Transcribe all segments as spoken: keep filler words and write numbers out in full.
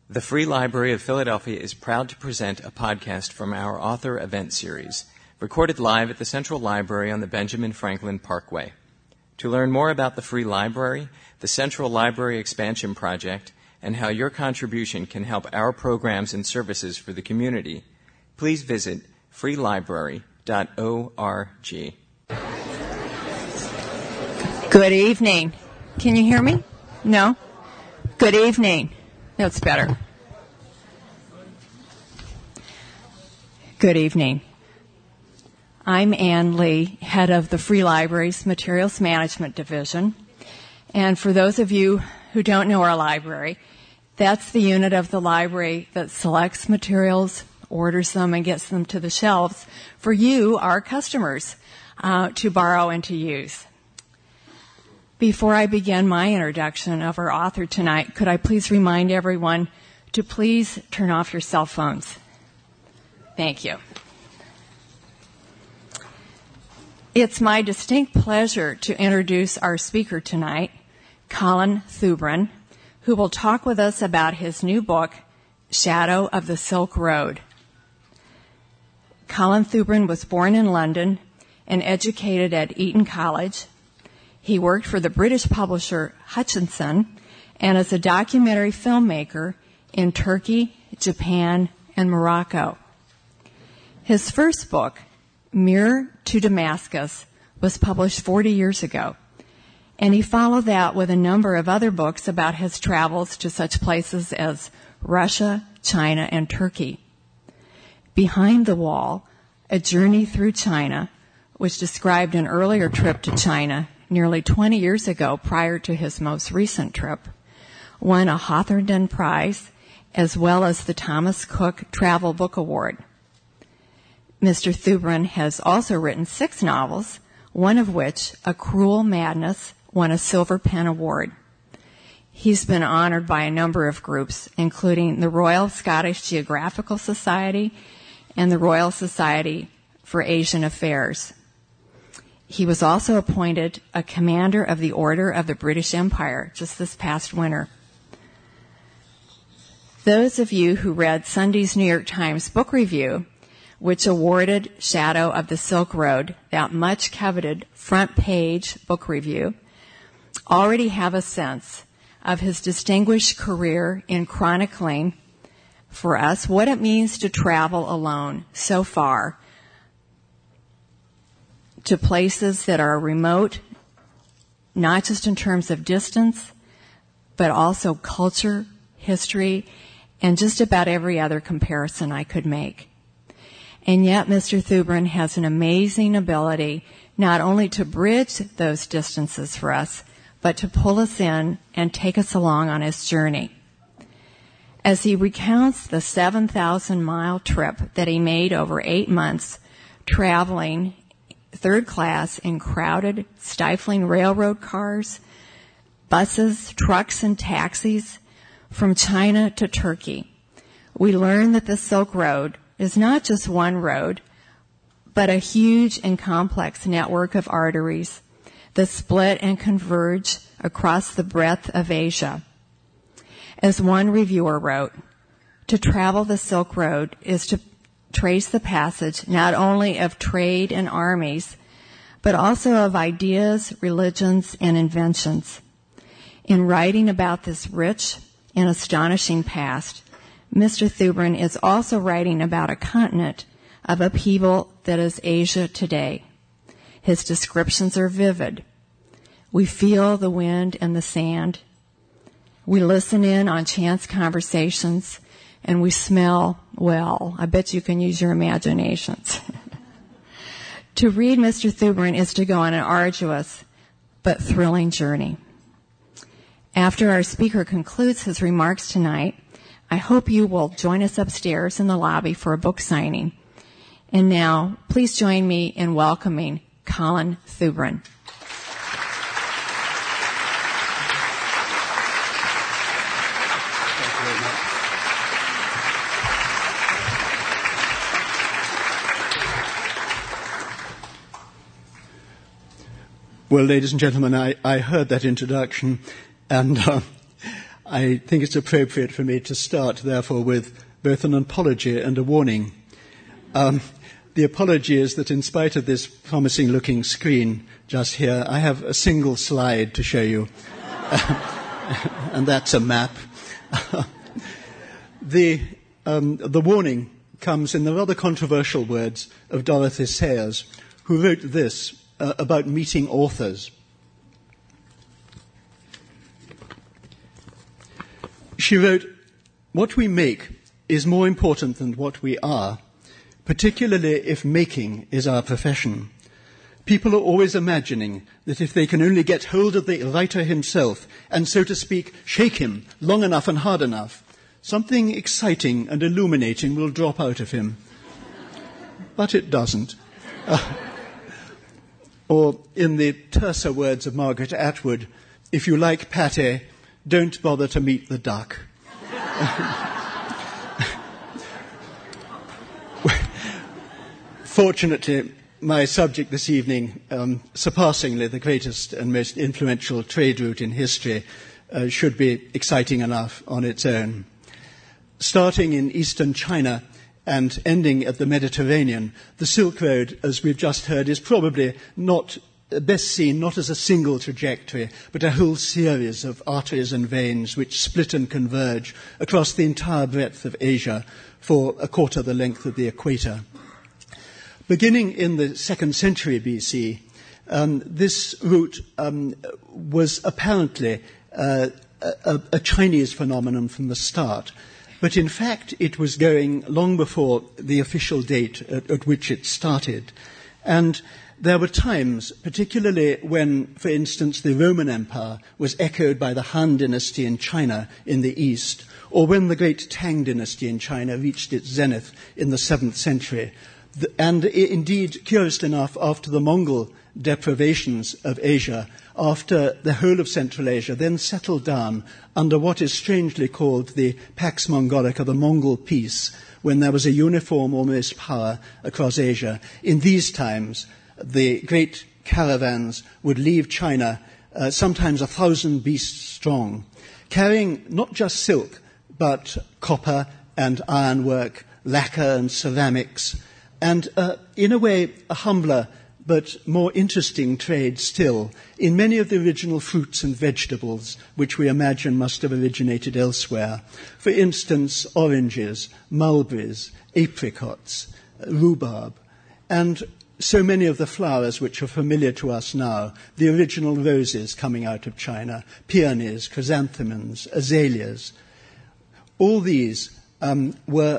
The Free Library of Philadelphia is proud to present a podcast from our author event series, recorded live at the Central Library on the Benjamin Franklin Parkway. To learn more about the Free Library, the Central Library Expansion Project, and how your contribution can help our programs and services for the community, please visit free library dot org. Good evening. Can you hear me? No? Good evening. That's better. Good evening. I'm Ann Lee, head of the Free Library's Materials Management Division. And for those of you who don't know our library, that's the unit of the library that selects materials, orders them, and gets them to the shelves for you, our customers, uh, to borrow and to use. Before I begin my introduction of our author tonight, could I please remind everyone to please turn off your cell phones? Thank you. It's my distinct pleasure to introduce our speaker tonight, Colin Thubron, who will talk with us about his new book, Shadow of the Silk Road. Colin Thubron was born in London and educated at Eton College. He worked for the British publisher Hutchinson and as a documentary filmmaker in Turkey, Japan, and Morocco. His first book, Mirror to Damascus, was published forty years ago, and he followed that with a number of other books about his travels to such places as Russia, China, and Turkey. Behind the Wall, A Journey Through China, which described an earlier trip to China nearly twenty years ago prior to his most recent trip, won a Hawthornden Prize as well as the Thomas Cook Travel Book Award. Mister Thubron has also written six novels, one of which, A Cruel Madness, won a Silver Pen Award. He's been honored by a number of groups, including the Royal Scottish Geographical Society and the Royal Society for Asian Affairs. He was also appointed a Commander of the Order of the British Empire just this past winter. Those of you who read Sunday's New York Times book review, which awarded Shadow of the Silk Road that much coveted front page book review, already have a sense of his distinguished career in chronicling for us what it means to travel alone so far to places that are remote, not just in terms of distance, but also culture, history, and just about every other comparison I could make. And yet Mister Thubron has an amazing ability not only to bridge those distances for us, but to pull us in and take us along on his journey. As he recounts the seven thousand mile trip that he made over eight months, traveling third class in crowded, stifling railroad cars, buses, trucks, and taxis from China to Turkey, we learn that the Silk Road is not just one road, but a huge and complex network of arteries that split and converge across the breadth of Asia. As one reviewer wrote, to travel the Silk Road is to trace the passage not only of trade and armies, but also of ideas, religions, and inventions. In writing about this rich and astonishing past, Mister Thubron is also writing about a continent of upheaval that is Asia today. His descriptions are vivid. We feel the wind and the sand. We listen in on chance conversations, and we smell, well, I bet you can use your imaginations. To read Mister Thubron is to go on an arduous but thrilling journey. After our speaker concludes his remarks tonight, I hope you will join us upstairs in the lobby for a book signing. And now, please join me in welcoming Colin Thubron. Well, ladies and gentlemen, I, I heard that introduction, and uh, I think it's appropriate for me to start, therefore, with both an apology and a warning. Um, the apology is that in spite of this promising-looking screen just here, I have a single slide to show you, and that's a map. the, um, the warning comes in the rather controversial words of Dorothy Sayers, who wrote this uh, about meeting authors. She wrote, "What we make is more important than what we are, particularly if making is our profession. People are always imagining that if they can only get hold of the writer himself and, so to speak, shake him long enough and hard enough, something exciting and illuminating will drop out of him. But it doesn't." Uh, or, in the terser words of Margaret Atwood, "If you like pâté, don't bother to meet the duck." Fortunately, my subject this evening, um, surpassingly the greatest and most influential trade route in history, uh, should be exciting enough on its own. Starting in eastern China and ending at the Mediterranean, the Silk Road, as we've just heard, is probably not best seen not as a single trajectory, but a whole series of arteries and veins which split and converge across the entire breadth of Asia for a quarter the length of the equator. Beginning in the second century B C, um, this route um, was apparently uh, a, a Chinese phenomenon from the start. But in fact, it was going long before the official date at, at which it started. And there were times, particularly when, for instance, the Roman Empire was echoed by the Han dynasty in China in the east, or when the great Tang dynasty in China reached its zenith in the seventh century. And indeed, curiously enough, after the Mongol deprivations of Asia, after the whole of Central Asia then settled down under what is strangely called the Pax Mongolica, the Mongol peace, when there was a uniform almost power across Asia, in these times, the great caravans would leave China, uh, sometimes a thousand beasts strong, carrying not just silk, but copper and ironwork, lacquer and ceramics, and uh, in a way a humbler but more interesting trade still in many of the original fruits and vegetables which we imagine must have originated elsewhere. For instance, oranges, mulberries, apricots, rhubarb, and so many of the flowers which are familiar to us now, the original roses coming out of China, peonies, chrysanthemums, azaleas. All these um, were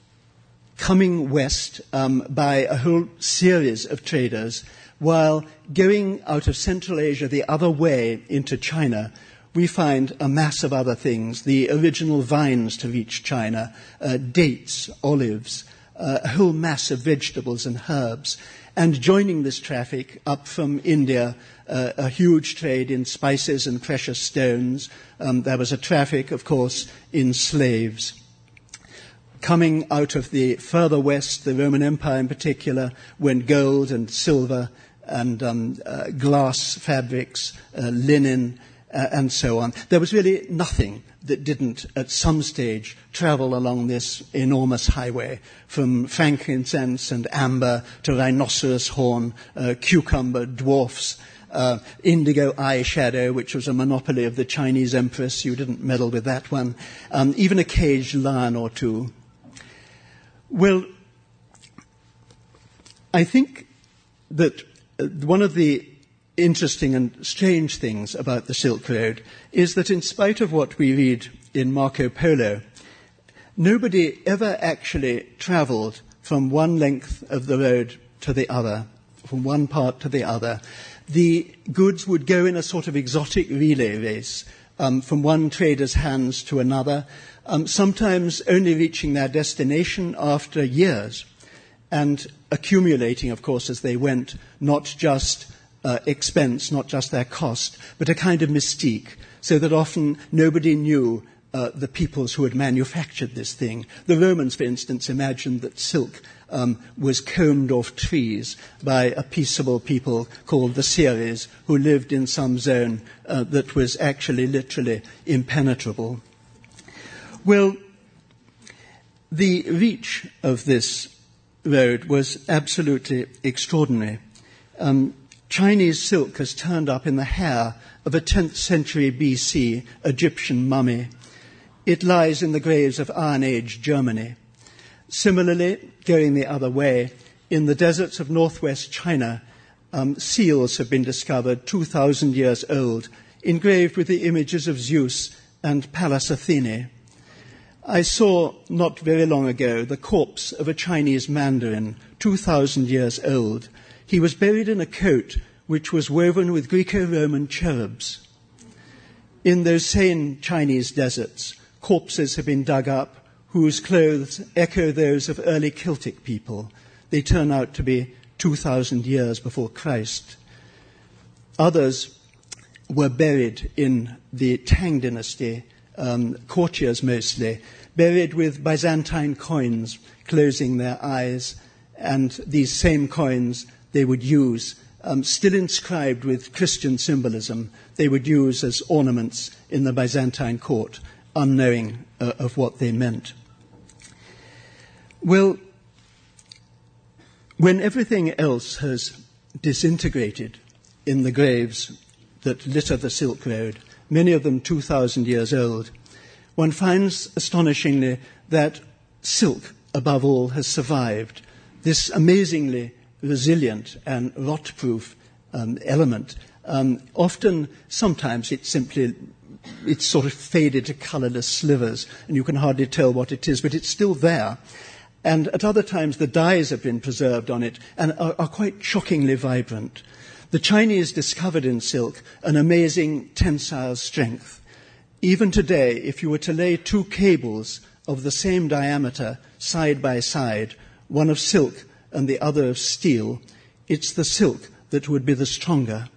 coming west um, by a whole series of traders, while going out of Central Asia the other way into China, we find a mass of other things, the original vines to reach China, uh, dates, olives, uh, a whole mass of vegetables and herbs. And joining this traffic up from India, uh, a huge trade in spices and precious stones. Um, there was a traffic, of course, in slaves. Coming out of the further west, the Roman Empire in particular, when gold and silver and um, uh, glass fabrics, uh, linen, uh, and so on. There was really nothing that didn't, at some stage, travel along this enormous highway, from frankincense and amber to rhinoceros horn, uh, cucumber, dwarfs, uh, indigo eyeshadow, which was a monopoly of the Chinese empress. You didn't meddle with that one. Um, even a caged lion or two. Well, I think that one of the interesting and strange things about the Silk Road is that in spite of what we read in Marco Polo, nobody ever actually travelled from one length of the road to the other, from one part to the other. The goods would go in a sort of exotic relay race um, from one trader's hands to another, Um, sometimes only reaching their destination after years, and accumulating, of course, as they went, not just uh, expense, not just their cost, but a kind of mystique, so that often nobody knew uh, the peoples who had manufactured this thing. The Romans, for instance, imagined that silk um, was combed off trees by a peaceable people called the Ceres, who lived in some zone uh, that was actually literally impenetrable. Well, the reach of this road was absolutely extraordinary. Um, Chinese silk has turned up in the hair of a tenth century B C Egyptian mummy. It lies in the graves of Iron Age Germany. Similarly, going the other way, in the deserts of northwest China, um, seals have been discovered two thousand years old, engraved with the images of Zeus and Pallas Athene. I saw not very long ago the corpse of a Chinese mandarin, two thousand years old. He was buried in a coat which was woven with Greco-Roman cherubs. In those same Chinese deserts, corpses have been dug up whose clothes echo those of early Celtic people. They turn out to be two thousand years before Christ. Others were buried in the Tang dynasty, um, courtiers mostly, buried with Byzantine coins closing their eyes, and these same coins they would use, um, still inscribed with Christian symbolism, they would use as ornaments in the Byzantine court, unknowing uh, of what they meant. Well, when everything else has disintegrated in the graves that litter the Silk Road, many of them two thousand years old, one finds astonishingly that silk, above all, has survived. This amazingly resilient and rot-proof um, element. Um, often, sometimes it's simply, it's sort of faded to colourless slivers, and you can hardly tell what it is, but it's still there. And at other times, the dyes have been preserved on it and are, are quite shockingly vibrant. The Chinese discovered in silk an amazing tensile strength. Even today, if you were to lay two cables of the same diameter side by side, one of silk and the other of steel, it's the silk that would be the stronger.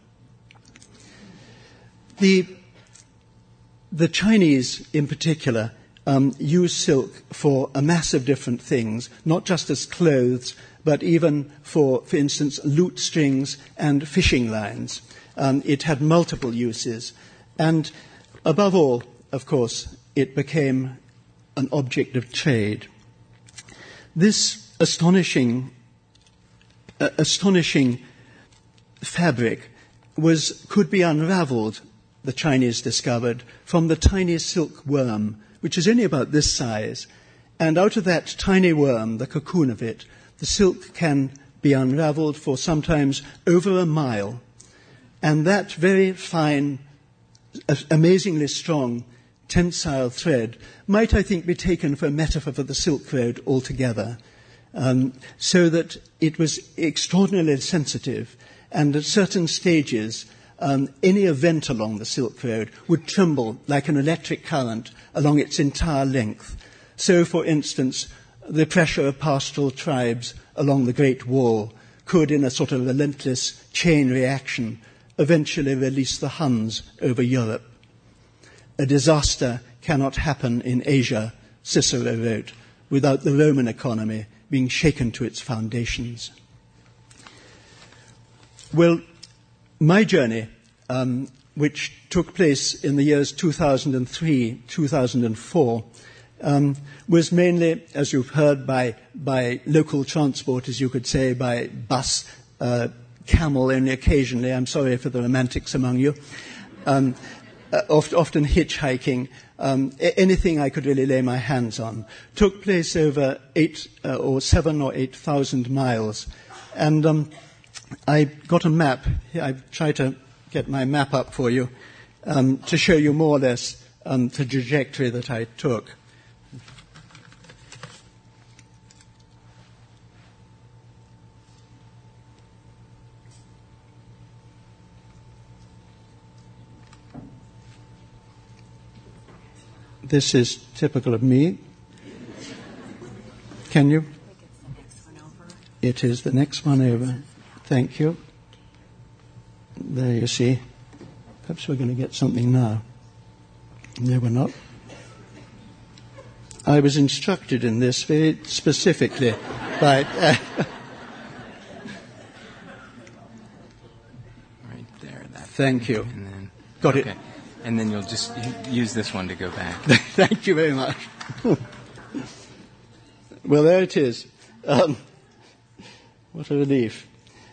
The, the Chinese, in particular, um, use silk for a mass of different things, not just as clothes, but even for, for instance, lute strings and fishing lines. Um, it had multiple uses. And above all, of course, it became an object of trade. This astonishing, uh, astonishing fabric was could be unraveled, the Chinese discovered, from the tiny silk worm, which is only about this size. And out of that tiny worm, the cocoon of it, the silk can be unraveled for sometimes over a mile. And that very fine, amazingly strong, tensile thread might, I think, be taken for a metaphor for the Silk Road altogether, um, so that it was extraordinarily sensitive, and at certain stages, um, any event along the Silk Road would tremble like an electric current along its entire length. So, for instance, the pressure of pastoral tribes along the Great Wall could, in a sort of relentless chain reaction, eventually release the Huns over Europe. A disaster cannot happen in Asia, Cicero wrote, without the Roman economy being shaken to its foundations. Well, my journey, um, which took place in the years two thousand three, two thousand four, um, was mainly, as you've heard, by, by local transport, as you could say, by bus, uh, camel only occasionally. I'm sorry for the romantics among you. Um, uh, oft, often hitchhiking. Um, anything I could really lay my hands on. Took place over eight uh, or seven or eight thousand miles. And um, I got a map. I tried to get my map up for you um, to show you more or less um, the trajectory that I took. This is typical of me. Can you? It is the next one over. Thank you. There you see. Perhaps we're going to get something now. No, we're not. I was instructed in this very specifically by... Uh, right there. That Thank you. And then, Got okay. it. And then you'll just use this one to go back. Thank you very much. Well, there it is. Um, what a relief.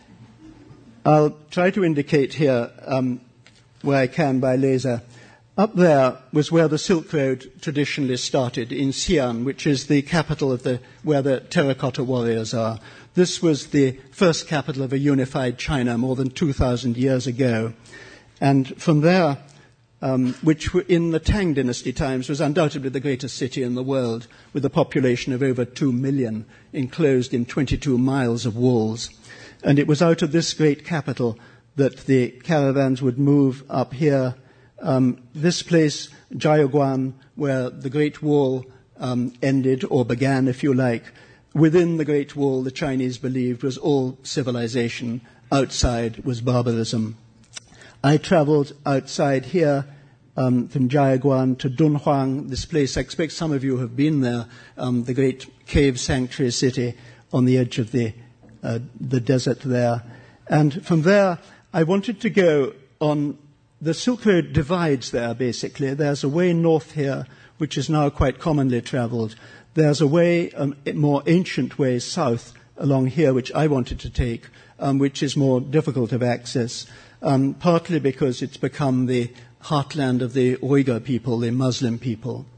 I'll try to indicate here, um, where I can by laser. Up there was where the Silk Road traditionally started, in Xi'an, which is the capital of the, where the terracotta warriors are. This was the first capital of a unified China more than two thousand years ago. And from there, um, which in the Tang Dynasty times was undoubtedly the greatest city in the world, with a population of over two million, enclosed in twenty-two miles of walls. And it was out of this great capital that the caravans would move up here. Um, this place, Jiaoguan, where the Great Wall um, ended, or began, if you like. Within the Great Wall, the Chinese believed, was all civilization. Outside was barbarism. I traveled outside here um, from Jiaoguan to Dunhuang, this place. I expect some of you have been there, um, the great cave sanctuary city on the edge of the, uh, the desert there. And from there, I wanted to go on. The Silk Road divides there, basically. There's a way north here, which is now quite commonly traveled. There's a way, um, a more ancient way south along here, which I wanted to take, um, which is more difficult of access, um, partly because it's become the heartland of the Uyghur people, the Muslim people.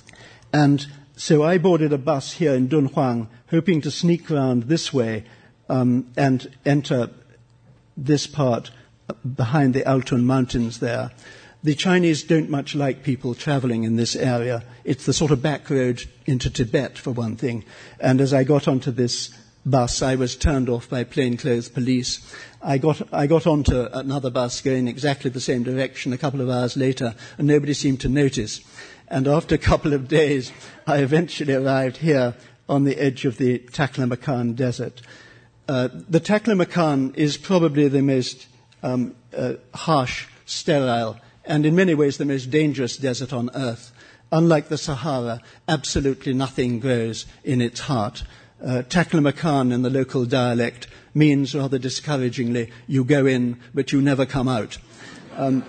And so I boarded a bus here in Dunhuang, hoping to sneak around this way um, and enter this part behind the Altun Mountains there. The Chinese don't much like people traveling in this area. It's the sort of back road into Tibet, for one thing. And as I got onto this bus, I was turned off by plainclothes police. I got, I got onto another bus going exactly the same direction a couple of hours later, and nobody seemed to notice. And after a couple of days, I eventually arrived here on the edge of the Taklamakan Desert. Uh, the Taklamakan is probably the most Um, uh, harsh, sterile, and in many ways the most dangerous desert on earth. Unlike the Sahara, absolutely nothing grows in its heart. Uh, Taklamakan in the local dialect means, rather discouragingly, you go in, but you never come out. Um,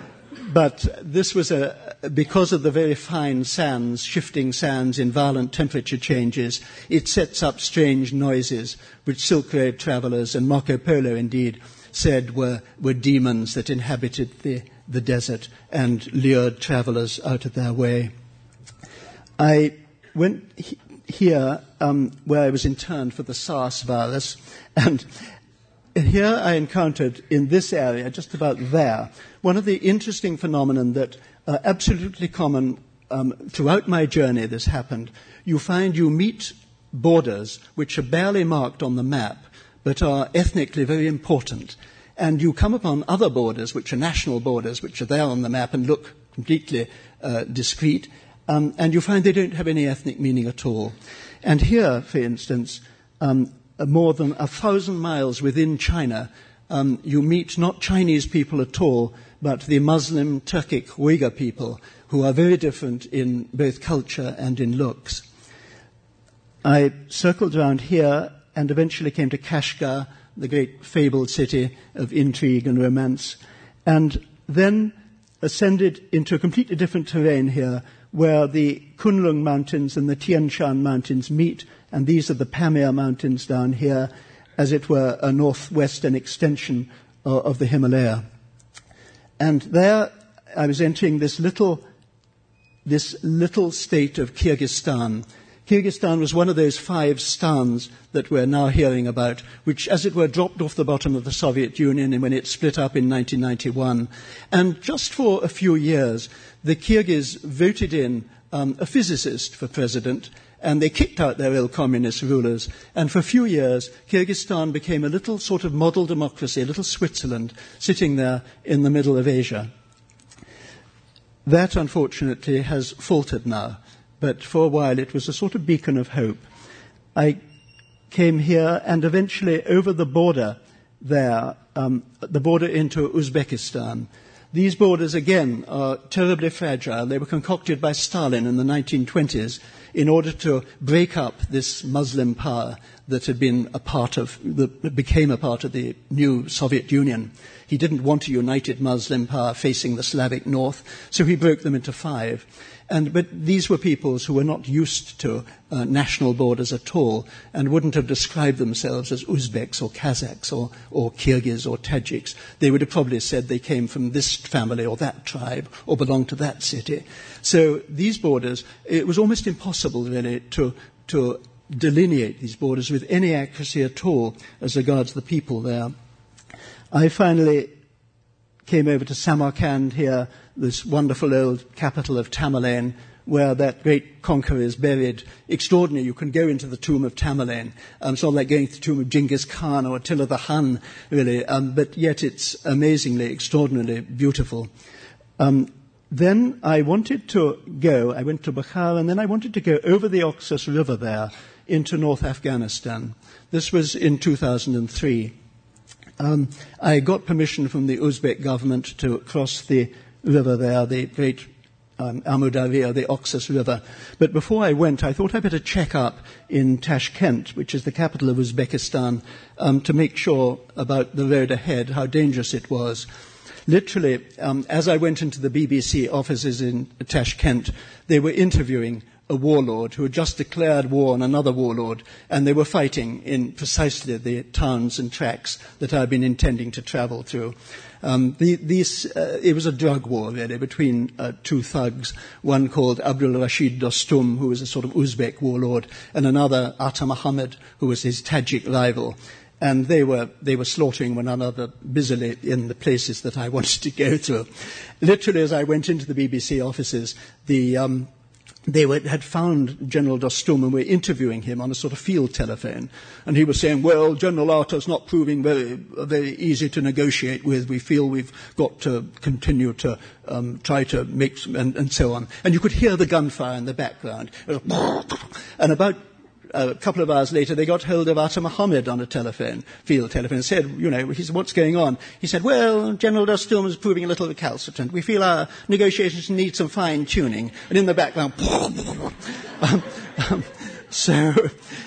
but this was a, because of the very fine sands, shifting sands in violent temperature changes, it sets up strange noises, which Silk Road travelers, and Marco Polo indeed, said were, were demons that inhabited the, the desert and lured travelers out of their way. I went he- here um, where I was interned for the SARS virus, and here I encountered in this area, just about there, one of the interesting phenomena that are absolutely common um, throughout my journey. This happened. You find you meet borders which are barely marked on the map, but are ethnically very important. And you come upon other borders, which are national borders, which are there on the map and look completely uh, discrete, um, and you find they don't have any ethnic meaning at all. And here, for instance, um, more than a thousand miles within China, um, you meet not Chinese people at all, but the Muslim Turkic Uyghur people, who are very different in both culture and in looks. I circled around here and eventually came to Kashgar, the great fabled city of intrigue and romance, and then ascended into a completely different terrain here, where the Kunlun Mountains and the Tian Shan Mountains meet, and these are the Pamir Mountains down here, as it were a northwestern extension uh, of the Himalaya. And there I was entering this little, this little state of Kyrgyzstan. Kyrgyzstan was one of those five stans that we're now hearing about, which, as it were, dropped off the bottom of the Soviet Union when it split up in nineteen ninety-one. And just for a few years, the Kyrgyz voted in um, a physicist for president, and they kicked out their ill communist rulers. And for a few years, Kyrgyzstan became a little sort of model democracy, a little Switzerland, sitting there in the middle of Asia. That, unfortunately, has faltered now. But for a while it was a sort of beacon of hope. I came here and eventually over the border there, um, the border into Uzbekistan. These borders, again, are terribly fragile. They were concocted by Stalin in the nineteen twenties in order to break up this Muslim power that had been a part of, that became a part of the new Soviet Union. He didn't want a united Muslim power facing the Slavic north, so he broke them into five. And, but these were peoples who were not used to uh, national borders at all and wouldn't have described themselves as Uzbeks or Kazakhs or, or Kyrgyz or Tajiks. They would have probably said they came from this family or that tribe or belonged to that city. So these borders, it was almost impossible really to, to delineate these borders with any accuracy at all as regards the people there. I finally came over to Samarkand here, this wonderful old capital of Tamerlane, where that great conqueror is buried. Extraordinary. You can go into the tomb of Tamerlane. Um, it's not like going to the tomb of Genghis Khan or Attila the Hun, really, um, but yet it's amazingly, extraordinarily beautiful. Um, then I wanted to go, I went to Bukhara, and then I wanted to go over the Oxus River there into North Afghanistan. This was in two thousand three. Um, I got permission from the Uzbek government to cross the river there, the great um, Amu Darya, the Oxus River. But before I went, I thought I'd better check up in Tashkent, which is the capital of Uzbekistan, um, to make sure about the road ahead, how dangerous it was. Literally, um, as I went into the B B C offices in Tashkent, they were interviewing a warlord who had just declared war on another warlord, and they were fighting in precisely the towns and tracks that I'd been intending to travel through. Um, the, these, uh, it was a drug war, really, between uh, two thugs, one called Abdul Rashid Dostum, who was a sort of Uzbek warlord, and another, Ata Muhammad, who was his Tajik rival. And they were, they were slaughtering one another busily in the places that I wanted to go through. Literally, as I went into the B B C offices, the... Um, They were, had found General Dostum and were interviewing him on a sort of field telephone. And he was saying, well, General Ata's not proving very, very easy to negotiate with. We feel we've got to continue to um, try to make some, and, and so on. And you could hear the gunfire in the background. And about a couple of hours later, they got hold of Ata Muhammad on a telephone, field telephone, and said, you know, he said, what's going on? He said, well, General Dostum is proving a little recalcitrant. We feel our negotiations need some fine-tuning. And in the background, um, um, so,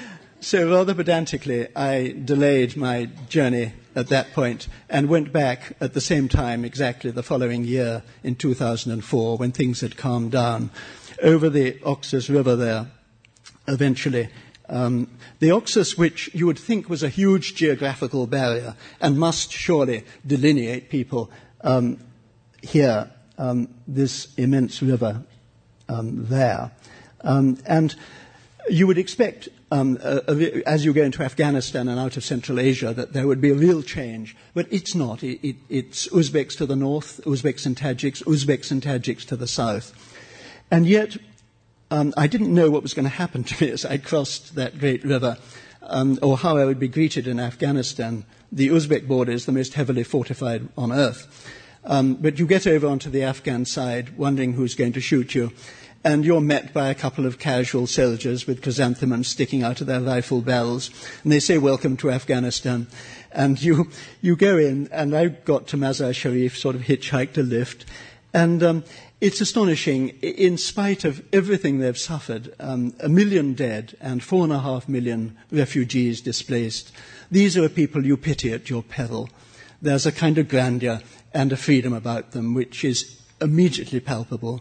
so rather pedantically, I delayed my journey at that point and went back at the same time exactly the following year in two thousand four when things had calmed down over the Oxus River there eventually. Um, the Oxus, which you would think was a huge geographical barrier and must surely delineate people, um, here, um, this immense river um, there. Um, and you would expect, um, uh, as you go into Afghanistan and out of Central Asia, that there would be a real change. But it's not. It, it, it's Uzbeks to the north, Uzbeks and Tajiks, Uzbeks and Tajiks to the south. And yet... Um, I didn't know what was going to happen to me as I crossed that great river, um, or how I would be greeted in Afghanistan. The Uzbek border is the most heavily fortified on earth. Um, but you get over onto the Afghan side, wondering who's going to shoot you, and you're met by a couple of casual soldiers with chrysanthemums sticking out of their rifle barrels, and they say, welcome to Afghanistan. And you, you go in, and I got to Mazar Sharif, sort of hitchhiked a lift, and... Um, It's astonishing, in spite of everything they've suffered, um, a million dead and four and a half million refugees displaced. These are people you pity at your peril. There's a kind of grandeur and a freedom about them which is immediately palpable.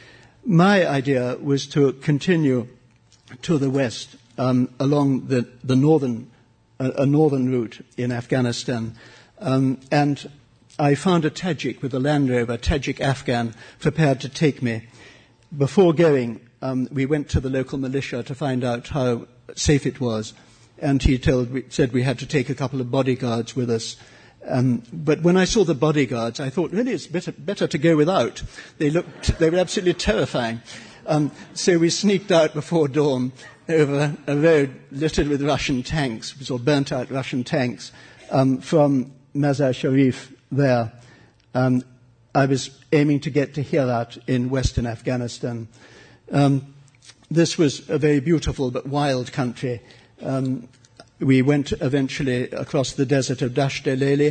My idea was to continue to the west um, along the, the northern, uh, a northern route in Afghanistan, um, and I found a Tajik with a Land Rover, a Tajik Afghan, prepared to take me. Before going, um, we went to the local militia to find out how safe it was, and he told, said we had to take a couple of bodyguards with us. Um, but when I saw the bodyguards, I thought, really, it's better, better to go without. They looked, they were absolutely terrifying. Um, so we sneaked out before dawn over a road littered with Russian tanks, or burnt-out Russian tanks, um, from Mazar Sharif there. Um, I was aiming to get to Herat in western Afghanistan. Um, this was a very beautiful but wild country. Um, we went eventually across the desert of Dasht-e Lele,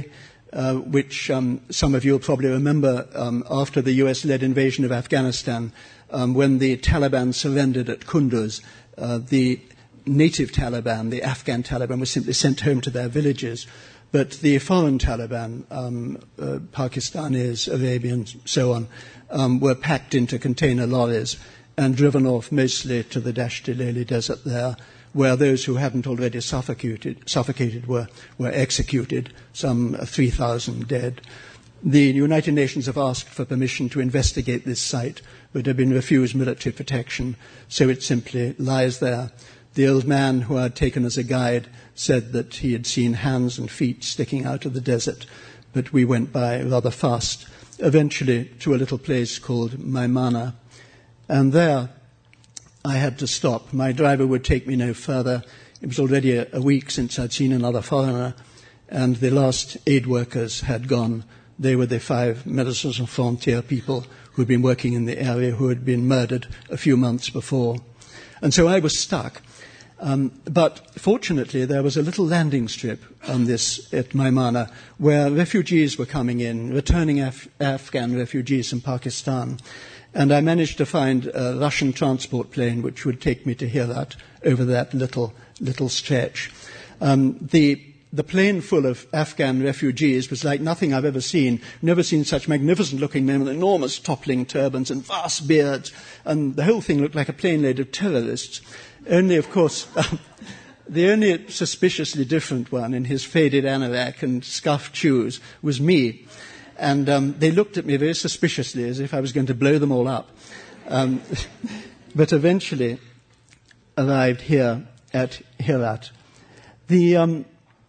uh, which um, some of you will probably remember um, after the U S-led invasion of Afghanistan, um, when the Taliban surrendered at Kunduz, uh, the native Taliban, the Afghan Taliban, was simply sent home to their villages. But the foreign Taliban, um, uh, Pakistanis, Arabians, so on, um, were packed into container lorries and driven off mostly to the Dasht-e Leli desert there, where those who hadn't already suffocated, suffocated were, were executed, some three thousand dead. The United Nations have asked for permission to investigate this site, but have been refused military protection, so it simply lies there. The old man who I had taken as a guide said that he had seen hands and feet sticking out of the desert, but we went by rather fast, eventually to a little place called Maimana. And there I had to stop. My driver would take me no further. It was already a, a week since I'd seen another foreigner, and the last aid workers had gone. They were the five Médecins Sans Frontières people who had been working in the area, who had been murdered a few months before. And so I was stuck. Um, but fortunately, there was a little landing strip on this at Maimana where refugees were coming in, returning Af- Afghan refugees from Pakistan. And I managed to find a Russian transport plane which would take me to Herat over that little little stretch. Um, the the plane full of Afghan refugees was like nothing I've ever seen. Never seen such magnificent-looking men with enormous toppling turbans and vast beards, and the whole thing looked like a plane load of terrorists. Only, of course, um, the only suspiciously different one in his faded anorak and scuffed shoes was me. And um, they looked at me very suspiciously as if I was going to blow them all up. Um, but eventually arrived here at Herat. The, um,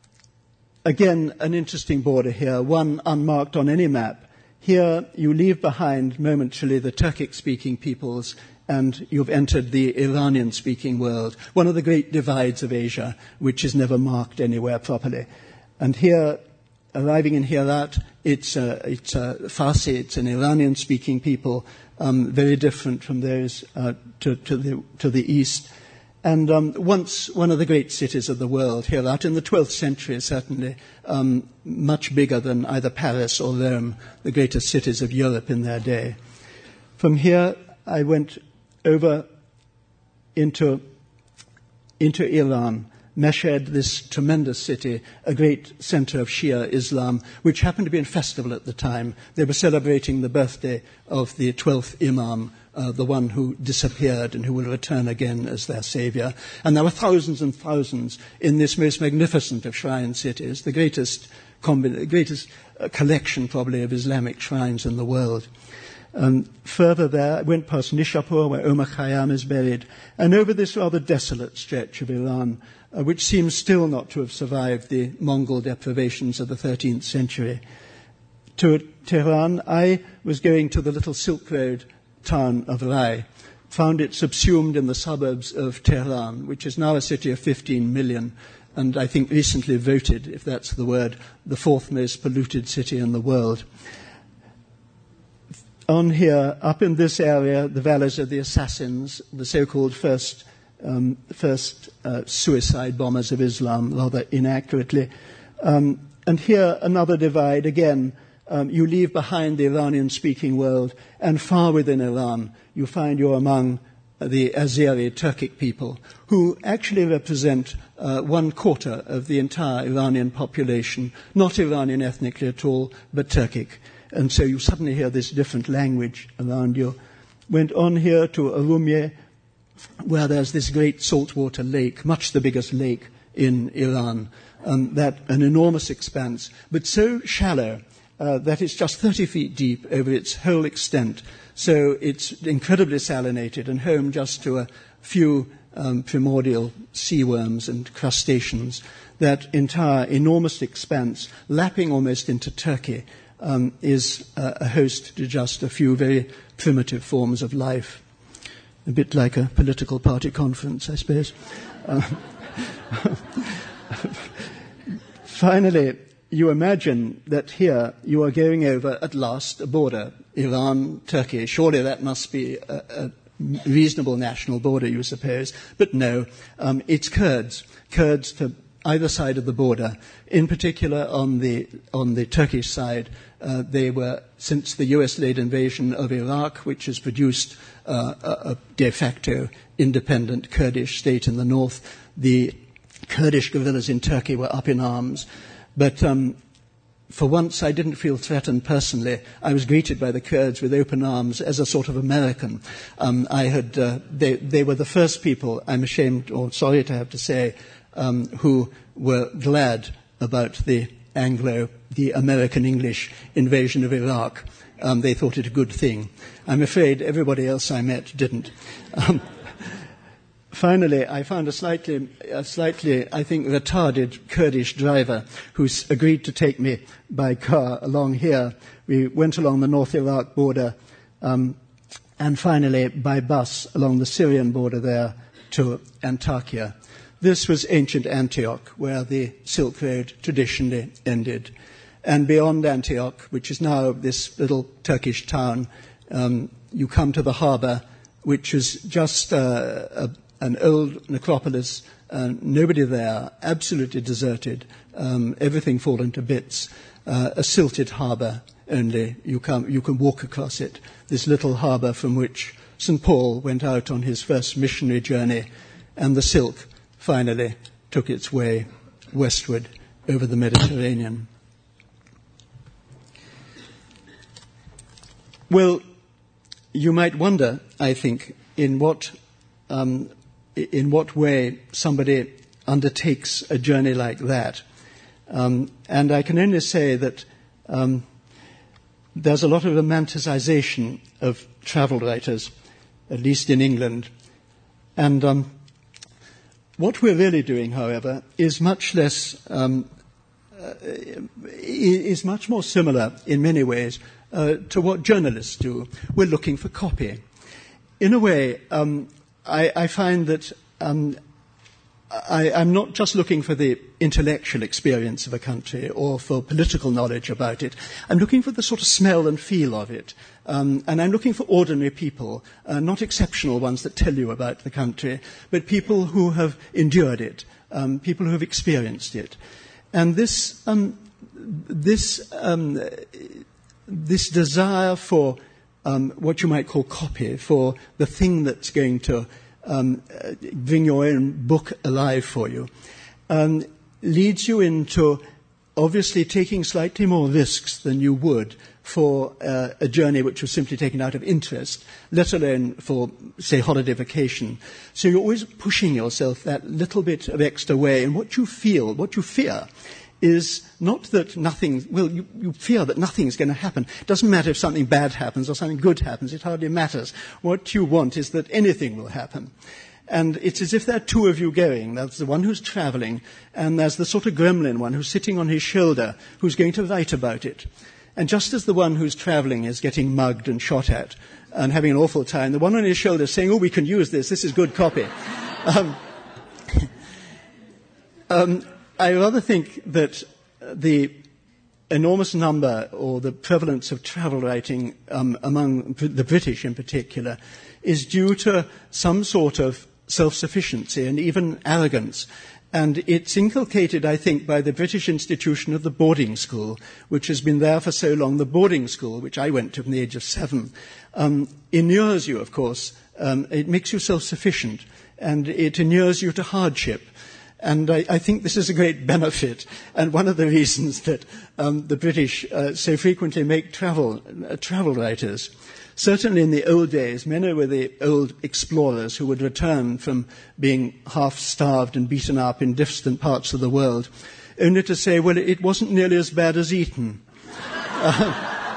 again, an interesting border here, one unmarked on any map. Here you leave behind momentarily the Turkic-speaking peoples, and you've entered the Iranian-speaking world, one of the great divides of Asia, which is never marked anywhere properly. And here, arriving in Herat, it's a, it's a Farsi, it's an Iranian-speaking people, um, very different from those uh, to, to, the, to the east. And um, once one of the great cities of the world, Herat, in the twelfth century certainly, um, much bigger than either Paris or Rome, the greatest cities of Europe in their day. From here, I went over into, into Iran, Mashhad, this tremendous city, a great center of Shia Islam, which happened to be in festival at the time. They were celebrating the birthday of the twelfth Imam, uh, the one who disappeared and who will return again as their savior. And there were thousands and thousands in this most magnificent of shrine cities, the greatest, combi- greatest uh, collection probably of Islamic shrines in the world. Um, further there, I went past Nishapur, where Omar Khayyam is buried, and over this rather desolate stretch of Iran, uh, which seems still not to have survived the Mongol deprivations of the thirteenth century. To Tehran, I was going to the little Silk Road town of Rai, found it subsumed in the suburbs of Tehran, which is now a city of fifteen million, and I think recently voted, if that's the word, the fourth most polluted city in the world. On here, up in this area, the valleys of the assassins, the so-called first um, first uh, suicide bombers of Islam, rather inaccurately. Um, and here, another divide. Again, um, you leave behind the Iranian-speaking world, and far within Iran, you find you're among the Azeri Turkic people, who actually represent uh, one quarter of the entire Iranian population, not Iranian ethnically at all, but Turkic. And so you suddenly hear this different language around you. Went on here to Urumye, where there's this great saltwater lake, much the biggest lake in Iran, um, that an enormous expanse, but so shallow uh, that it's just thirty feet deep over its whole extent. So it's incredibly salinated and home just to a few um, primordial sea worms and crustaceans. That entire enormous expanse, lapping almost into Turkey, Um, is uh, a host to just a few very primitive forms of life. A bit like a political party conference, I suppose. Uh, finally, you imagine that here you are going over, at last, a border, Iran, Turkey. Surely that must be a, a reasonable national border, you suppose. But no, um, it's Kurds. Kurds, to either side of the border. In particular, on the on the Turkish side, uh, they were, since the U S-led invasion of Iraq, which has produced uh, a, a de facto independent Kurdish state in the north, the Kurdish guerrillas in Turkey were up in arms. But um, for once, I didn't feel threatened personally. I was greeted by the Kurds with open arms as a sort of American. Um, I had uh, they, they were the first people, I'm ashamed or sorry to have to say, um, who were glad about the Anglo, the American English invasion of Iraq. Um, they thought it a good thing. I'm afraid everybody else I met didn't. Um, Finally, I found a slightly, a slightly, I think, retarded Kurdish driver who's agreed to take me by car along here. We went along the North Iraq border um, and finally by bus along the Syrian border there to Antakya. This was ancient Antioch, where the Silk Road traditionally ended. And beyond Antioch, which is now this little Turkish town, um, you come to the harbour, which is just uh, a an old necropolis, uh, nobody there, absolutely deserted, um, everything fallen to bits, uh, a silted harbour only. You can, you can walk across it, this little harbour from which Saint Paul went out on his first missionary journey, and the silk finally took its way westward over the Mediterranean. Well, you might wonder, I think, in what um, in what way somebody undertakes a journey like that. Um, and I can only say that um, there's a lot of romanticization of travel writers, at least in England. And um, what we're really doing, however, is much less, um, uh, is much more similar in many ways uh, to what journalists do. We're looking for copy. In a way, um, I, I find that um, I, I'm not just looking for the intellectual experience of a country or for political knowledge about it. I'm looking for the sort of smell and feel of it. Um, and I'm looking for ordinary people, uh, not exceptional ones that tell you about the country, but people who have endured it, um, people who have experienced it. And this, um, this, um, this desire for Um, what you might call copy, for the thing that's going to um, bring your own book alive for you, um, leads you into obviously taking slightly more risks than you would for uh, a journey which was simply taken out of interest, let alone for, say, holiday vacation. So you're always pushing yourself that little bit of extra way, and what you feel, what you fear, is not that nothing, well, you, you fear that nothing is going to happen. It doesn't matter if something bad happens or something good happens. It hardly matters. What you want is that anything will happen. And it's as if there are two of you going. There's the one who's traveling, and there's the sort of gremlin one who's sitting on his shoulder, who's going to write about it. And just as the one who's traveling is getting mugged and shot at and having an awful time, the one on his shoulder is saying, oh, we can use this. This is good copy. um, um, I rather think that the enormous number or the prevalence of travel writing um, among the British in particular is due to some sort of self-sufficiency and even arrogance. And it's inculcated, I think, by the British institution of the boarding school, which has been there for so long. The boarding school, which I went to from the age of seven, um, inures you, of course. Um, it makes you self-sufficient, and it inures you to hardship. And I, I think this is a great benefit, and one of the reasons that um, the British uh, so frequently make travel uh, travel writers. Certainly in the old days, many were the old explorers who would return from being half-starved and beaten up in distant parts of the world, only to say, well, it wasn't nearly as bad as Eton. Uh,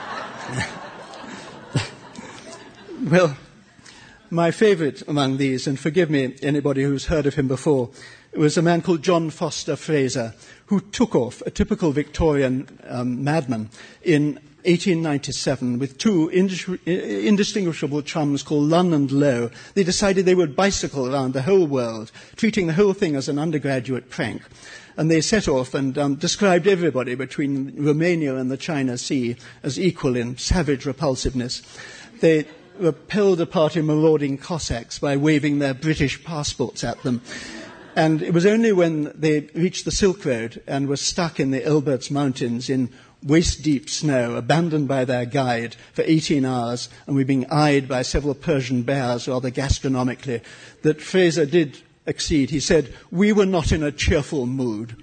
well, my favourite among these, and forgive me, anybody who's heard of him before, was a man called John Foster Fraser, who took off, a typical Victorian um, madman, in eighteen ninety-seven with two indis- indistinguishable chums called Lunn and Lowe. They decided they would bicycle around the whole world, treating the whole thing as an undergraduate prank. And they set off and um, described everybody between Romania and the China Sea as equal in savage repulsiveness. They repelled a party of marauding Cossacks by waving their British passports at them. And it was only when they reached the Silk Road and were stuck in the Elberts Mountains in waist-deep snow, abandoned by their guide for eighteen hours, and were being eyed by several Persian bears rather gastronomically, that Fraser did accede. He said, "We were not in a cheerful mood."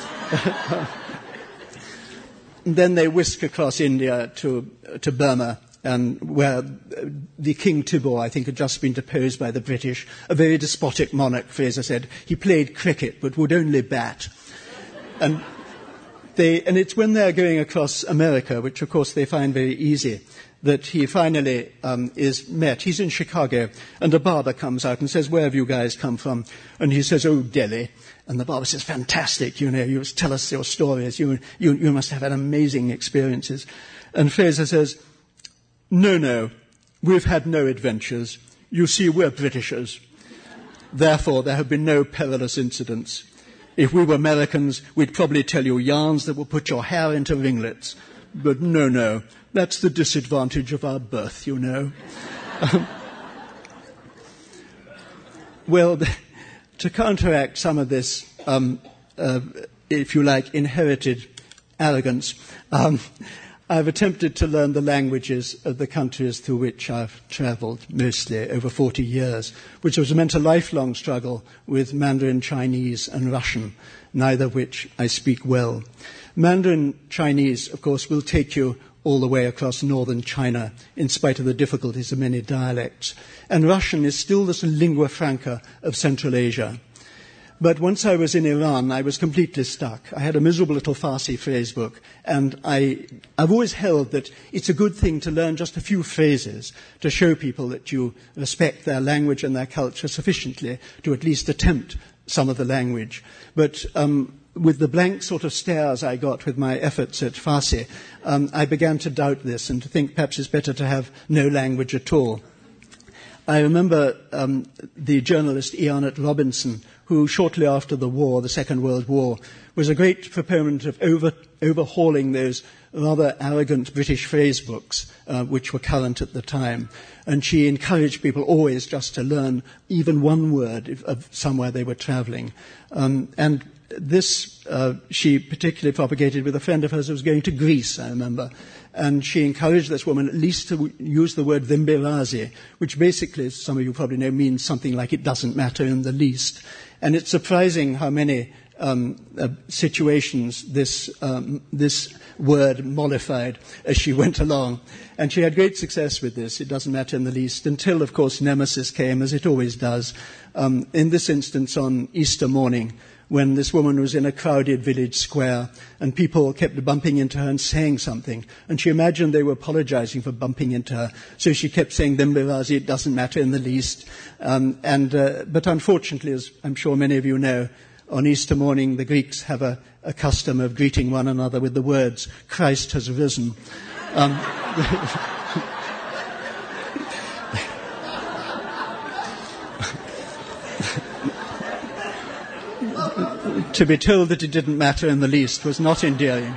And then they whisk across India to, to Burma, and where the King Tibor, I think, had just been deposed by the British, a very despotic monarch, Fraser said. He played cricket but would only bat. And they, and it's when they're going across America, which of course they find very easy, that he finally um, is met. He's in Chicago, and a barber comes out and says, "Where have you guys come from?" And he says, "Oh, Delhi." And the barber says, "Fantastic, you know, you must tell us your stories. You, you, you must have had amazing experiences." And Fraser says, "No, no, we've had no adventures. You see, we're Britishers. Therefore, there have been no perilous incidents. If we were Americans, we'd probably tell you yarns that would put your hair into ringlets. But no, no, that's the disadvantage of our birth, you know." um, well, to counteract some of this, um, uh, if you like, inherited arrogance, um, I've attempted to learn the languages of the countries through which I've travelled, mostly over forty years, which has meant a lifelong struggle with Mandarin Chinese and Russian, neither of which I speak well. Mandarin Chinese, of course, will take you all the way across northern China, in spite of the difficulties of many dialects. And Russian is still the lingua franca of Central Asia. But once I was in Iran, I was completely stuck. I had a miserable little Farsi phrase book, and I, I've always held that it's a good thing to learn just a few phrases to show people that you respect their language and their culture sufficiently to at least attempt some of the language. But um, with the blank sort of stares I got with my efforts at Farsi, um, I began to doubt this and to think perhaps it's better to have no language at all. I remember um, the journalist Ionet Robinson, who shortly after the war, the Second World War, was a great proponent of over, overhauling those rather arrogant British phrase books, uh, which were current at the time. And she encouraged people always just to learn even one word of, of somewhere they were travelling. Um, and this uh, she particularly propagated with a friend of hers who was going to Greece, I remember. And she encouraged this woman at least to w- use the word Vimbirazi, which basically, as some of you probably know, means something like "it doesn't matter in the least." And it's surprising how many um, uh, situations this, um, this word mollified as she went along. And she had great success with this, "it doesn't matter in the least," until, of course, Nemesis came, as it always does. Um, in this instance, on Easter morning, when this woman was in a crowded village square and people kept bumping into her and saying something. And she imagined they were apologizing for bumping into her. So she kept saying, "Vimbirazi, it doesn't matter in the least." Um, and, uh, but unfortunately, as I'm sure many of you know, on Easter morning, the Greeks have a, a custom of greeting one another with the words, "Christ has risen." Um, To be told that it didn't matter in the least was not endearing.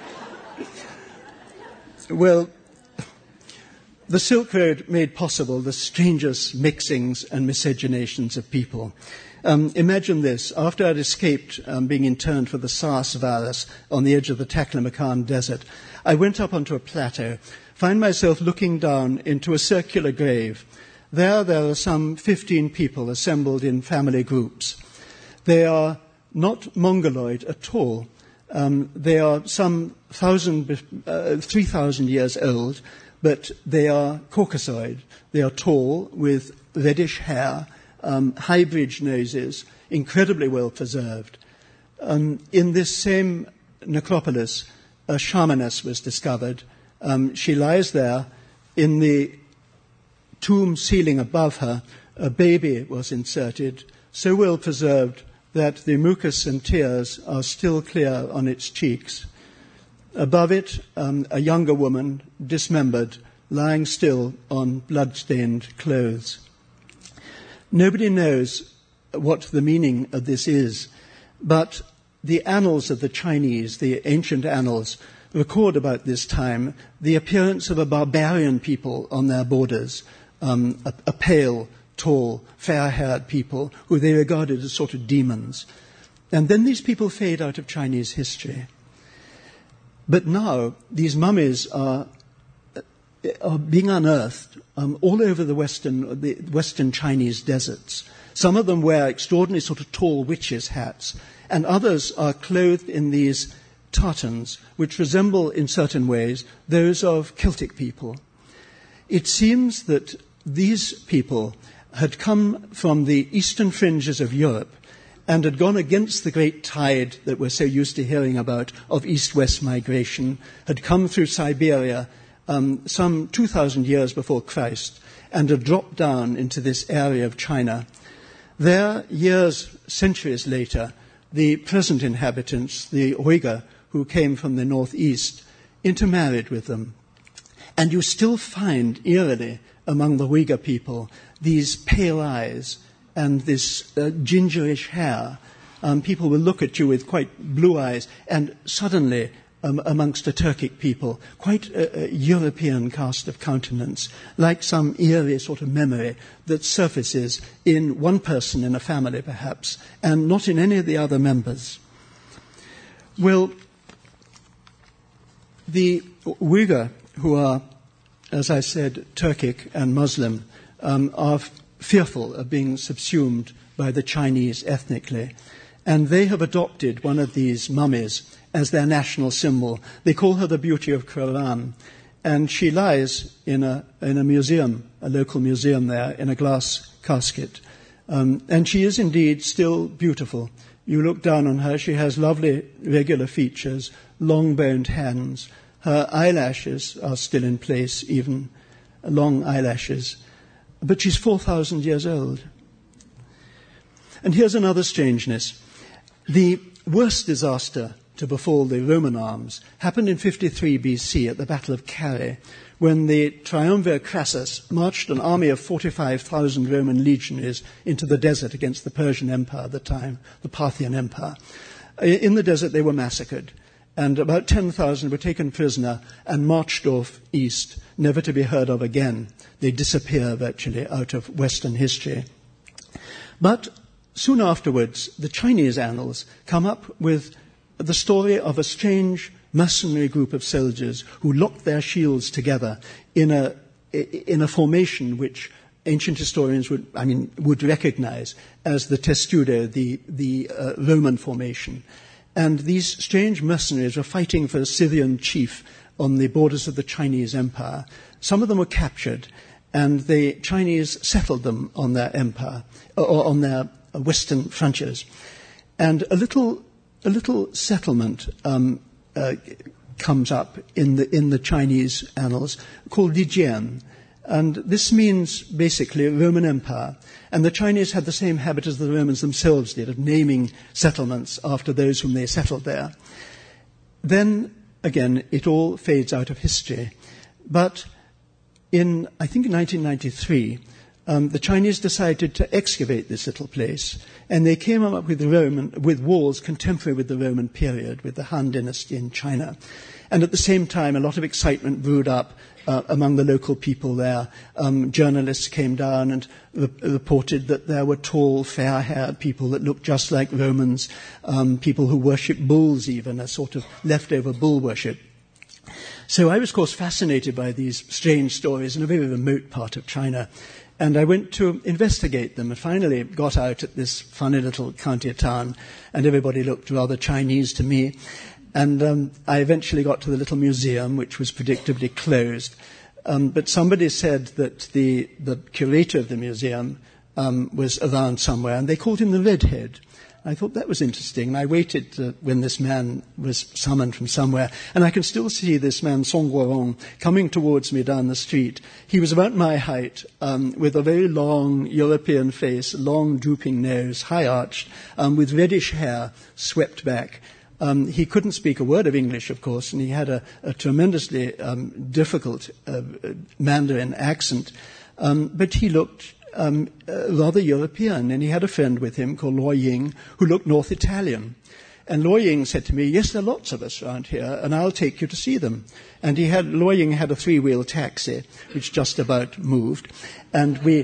Well, the Silk Road made possible the strangest mixings and miscegenations of people. Um, imagine this. After I'd escaped um, being interned for the SARS virus on the edge of the Taklamakan Desert, I went up onto a plateau, find myself looking down into a circular grave. There, there are some fifteen people assembled in family groups. They are not Mongoloid at all. Um, they are some thousand, uh, three thousand years old, but they are Caucasoid. They are tall, with reddish hair, um, high-bridged noses, incredibly well preserved. Um, in this same necropolis, a shamaness was discovered. Um, she lies there. In the tomb ceiling above her, a baby was inserted, so well preserved that the mucus and tears are still clear on its cheeks. Above it, um, a younger woman, dismembered, lying still on blood-stained clothes. Nobody knows what the meaning of this is, but the annals of the Chinese, the ancient annals, record about this time the appearance of a barbarian people on their borders, um, a, a pale, tall, fair-haired people who they regarded as sort of demons. And then these people fade out of Chinese history. But now these mummies are, are being unearthed um, all over the western, the western Chinese deserts. Some of them wear extraordinary sort of tall witches' hats, and others are clothed in these tartans, which resemble in certain ways those of Celtic people. It seems that these people had come from the eastern fringes of Europe and had gone against the great tide that we're so used to hearing about of east-west migration, had come through Siberia um, some two thousand years before Christ, and had dropped down into this area of China. There, years, centuries later, the present inhabitants, the Uyghur, who came from the northeast, intermarried with them. And you still find, eerily, among the Uyghur people, these pale eyes and this uh, gingerish hair. Um, people will look at you with quite blue eyes, and suddenly, um, amongst the Turkic people, quite a, a European cast of countenance, like some eerie sort of memory that surfaces in one person in a family, perhaps, and not in any of the other members. Well, the Uyghur, who are, as I said, Turkic and Muslim, um, are f- fearful of being subsumed by the Chinese ethnically. And they have adopted one of these mummies as their national symbol. They call her the Beauty of Quran. And she lies in a, in a museum, a local museum there, in a glass casket. Um, and she is indeed still beautiful. You look down on her, she has lovely, regular features, long-boned hands. Her eyelashes are still in place, even long eyelashes. But she's four thousand years old. And here's another strangeness. The worst disaster to befall the Roman arms happened in fifty-three B C at the Battle of Carrhae, when the triumvir Crassus marched an army of forty-five thousand Roman legionaries into the desert against the Persian Empire at the time, the Parthian Empire. In the desert they were massacred, and about ten thousand were taken prisoner and marched off east, never to be heard of again. They disappear virtually out of Western history. But soon afterwards, the Chinese annals come up with the story of a strange mercenary group of soldiers who locked their shields together in a in a formation which ancient historians would, I mean, would recognize as the testudo, the the uh, Roman formation. And these strange mercenaries were fighting for a Scythian chief on the borders of the Chinese Empire. Some of them were captured, and the Chinese settled them on their empire, or on their western frontiers. And a little a little settlement um, uh, comes up in the in the Chinese annals called Lijian, and this means basically Roman Empire. And the Chinese had the same habit as the Romans themselves did of naming settlements after those whom they settled there. Then again, it all fades out of history. But in I think in nineteen ninety-three, um, the Chinese decided to excavate this little place, and they came up with the Roman with walls contemporary with the Roman period, with the Han Dynasty in China. And at the same time, a lot of excitement brewed up uh, among the local people there. Um, journalists came down and re- reported that there were tall, fair-haired people that looked just like Romans, um, people who worshipped bulls even, a sort of leftover bull worship. So I was, of course, fascinated by these strange stories in a very remote part of China. And I went to investigate them and finally got out at this funny little county town, and everybody looked rather Chinese to me. And um, I eventually got to the little museum, which was predictably closed. Um, but somebody said that the, the curator of the museum um, was around somewhere, and they called him the Redhead. I thought that was interesting, and I waited uh, when this man was summoned from somewhere, and I can still see this man, Song Guorong, coming towards me down the street. He was about my height, um, with a very long European face, long drooping nose, high-arched, um, with reddish hair swept back. Um, he couldn't speak a word of English, of course, and he had a, a tremendously um, difficult uh, Mandarin accent, um, but he looked Um, uh, rather European, and he had a friend with him called Luo Ying who looked North Italian. And Luo Ying said to me, yes, there are lots of us around here, and I'll take you to see them. And he had, Luo Ying had a three-wheel taxi, which just about moved, and we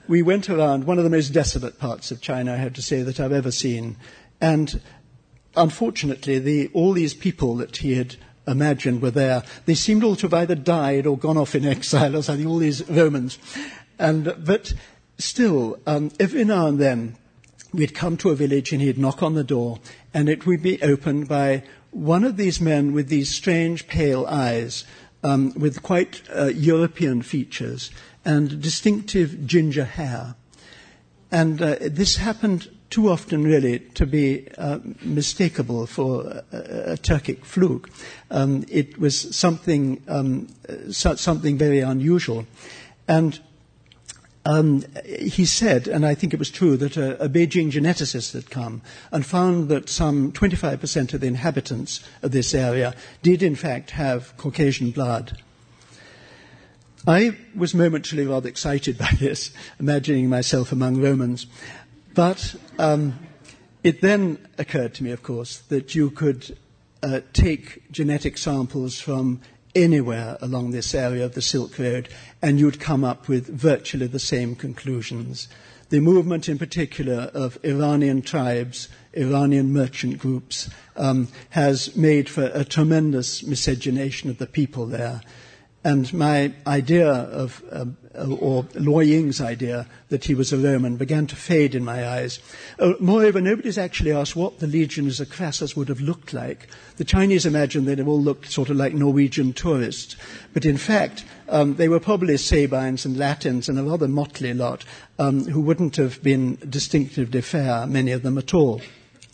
we went around one of the most desolate parts of China, I have to say, that I've ever seen. And unfortunately, the, all these people that he had imagined were there, they seemed all to have either died or gone off in exile or something, all these Romans. And, but still, um, every now and then, we'd come to a village and he'd knock on the door, and it would be opened by one of these men with these strange pale eyes, um, with quite uh, European features and distinctive ginger hair. And uh, this happened too often, really, to be uh, mistakable for a, a Turkic fluke. Um, it was something, um, so, something very unusual. And um, he said, and I think it was true, that a, a Beijing geneticist had come and found that some twenty-five percent of the inhabitants of this area did, in fact, have Caucasian blood. I was momentarily rather excited by this, imagining myself among Romans. But um, it then occurred to me, of course, that you could uh, take genetic samples from anywhere along this area of the Silk Road, and you'd come up with virtually the same conclusions. The movement in particular of Iranian tribes, Iranian merchant groups, um, has made for a tremendous miscegenation of the people there. And my idea of, uh, or Luo Ying's idea that he was a Roman began to fade in my eyes. Uh, moreover, nobody's actually asked what the legionaries of Crassus would have looked like. The Chinese imagined they'd have all looked sort of like Norwegian tourists. But in fact, um, they were probably Sabines and Latins and a rather motley lot um, who wouldn't have been distinctively fair, many of them at all.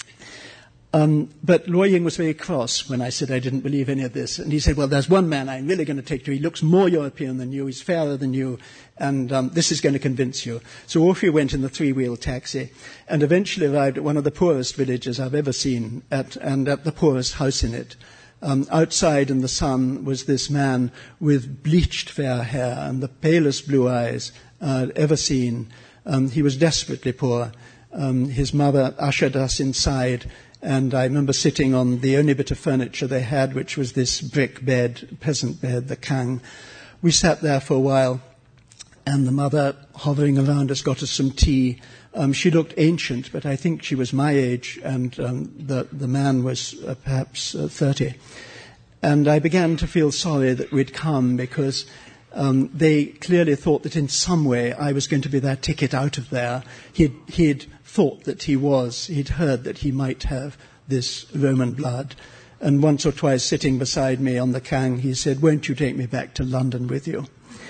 Um, but Luo Ying was very cross when I said I didn't believe any of this. And he said, well, there's one man I'm really going to take to. He looks more European than you. He's fairer than you. And um, this is going to convince you. So off we went in the three-wheel taxi and eventually arrived at one of the poorest villages I've ever seen at, and at the poorest house in it. Um, outside in the sun was this man with bleached fair hair and the palest blue eyes uh, I'd ever seen. Um, he was desperately poor. Um, his mother ushered us inside. And I remember sitting on the only bit of furniture they had, which was this brick bed, peasant bed, the kang. We sat there for a while, and the mother, hovering around us, got us some tea. Um, she looked ancient, but I think she was my age, and um, the, the man was uh, perhaps uh, thirty. And I began to feel sorry that we'd come, because um, they clearly thought that in some way I was going to be their ticket out of there. He'd, he'd thought that he was, he'd heard that he might have this Roman blood. And once or twice sitting beside me on the kang, he said, won't you take me back to London with you?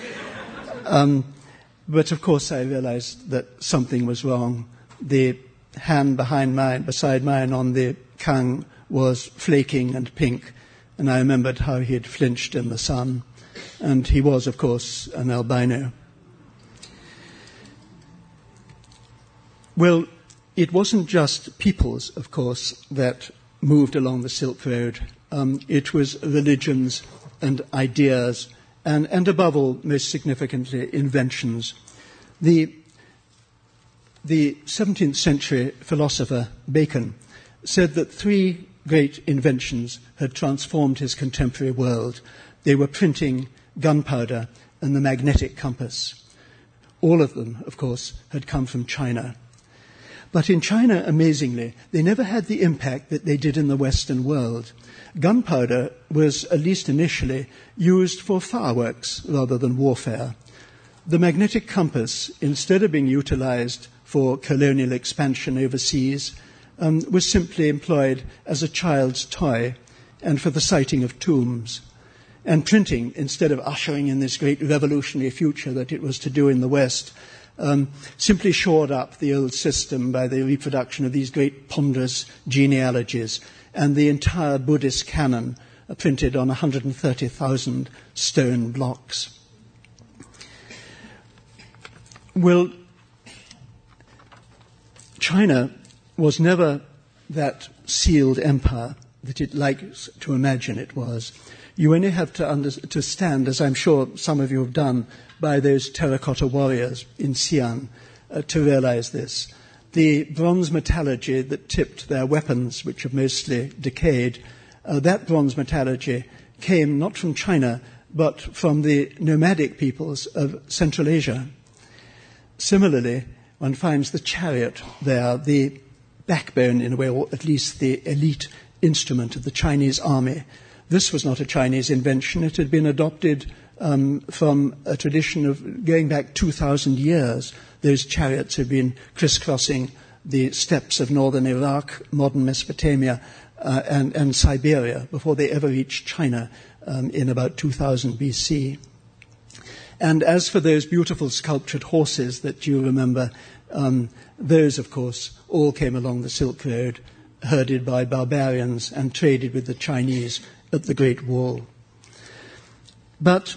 um, but of course I realized that something was wrong. The hand behind mine, beside mine on the kang was flaking and pink, and I remembered how he had flinched in the sun. And he was, of course, an albino. Well, it wasn't just peoples, of course, that moved along the Silk Road. Um, it was religions and ideas, and, and above all, most significantly, inventions. The, the seventeenth century philosopher Bacon said that three great inventions had transformed his contemporary world. They were printing, gunpowder, and the magnetic compass. All of them, of course, had come from China. But in China, amazingly, they never had the impact that they did in the Western world. Gunpowder was, at least initially, used for fireworks rather than warfare. The magnetic compass, instead of being utilized for colonial expansion overseas, um, was simply employed as a child's toy and for the sighting of tombs. And printing, instead of ushering in this great revolutionary future that it was to do in the West, Um, simply shored up the old system by the reproduction of these great ponderous genealogies, and the entire Buddhist canon uh, printed on one hundred thirty thousand stone blocks. Well, China was never that sealed empire that it likes to imagine it was. You only have to, under, to stand, as I'm sure some of you have done, by those terracotta warriors in Xi'an uh, to realize this. The bronze metallurgy that tipped their weapons, which have mostly decayed, uh, that bronze metallurgy came not from China, but from the nomadic peoples of Central Asia. Similarly, one finds the chariot there, the backbone in a way, or at least the elite instrument of the Chinese army. This was not a Chinese invention. It had been adopted um, from a tradition of going back two thousand years. Those chariots had been crisscrossing the steppes of northern Iraq, modern Mesopotamia, uh, and, and Siberia before they ever reached China um, in about two thousand B C. And as for those beautiful sculptured horses that you remember, um, those, of course, all came along the Silk Road, herded by barbarians and traded with the Chinese at the Great Wall. But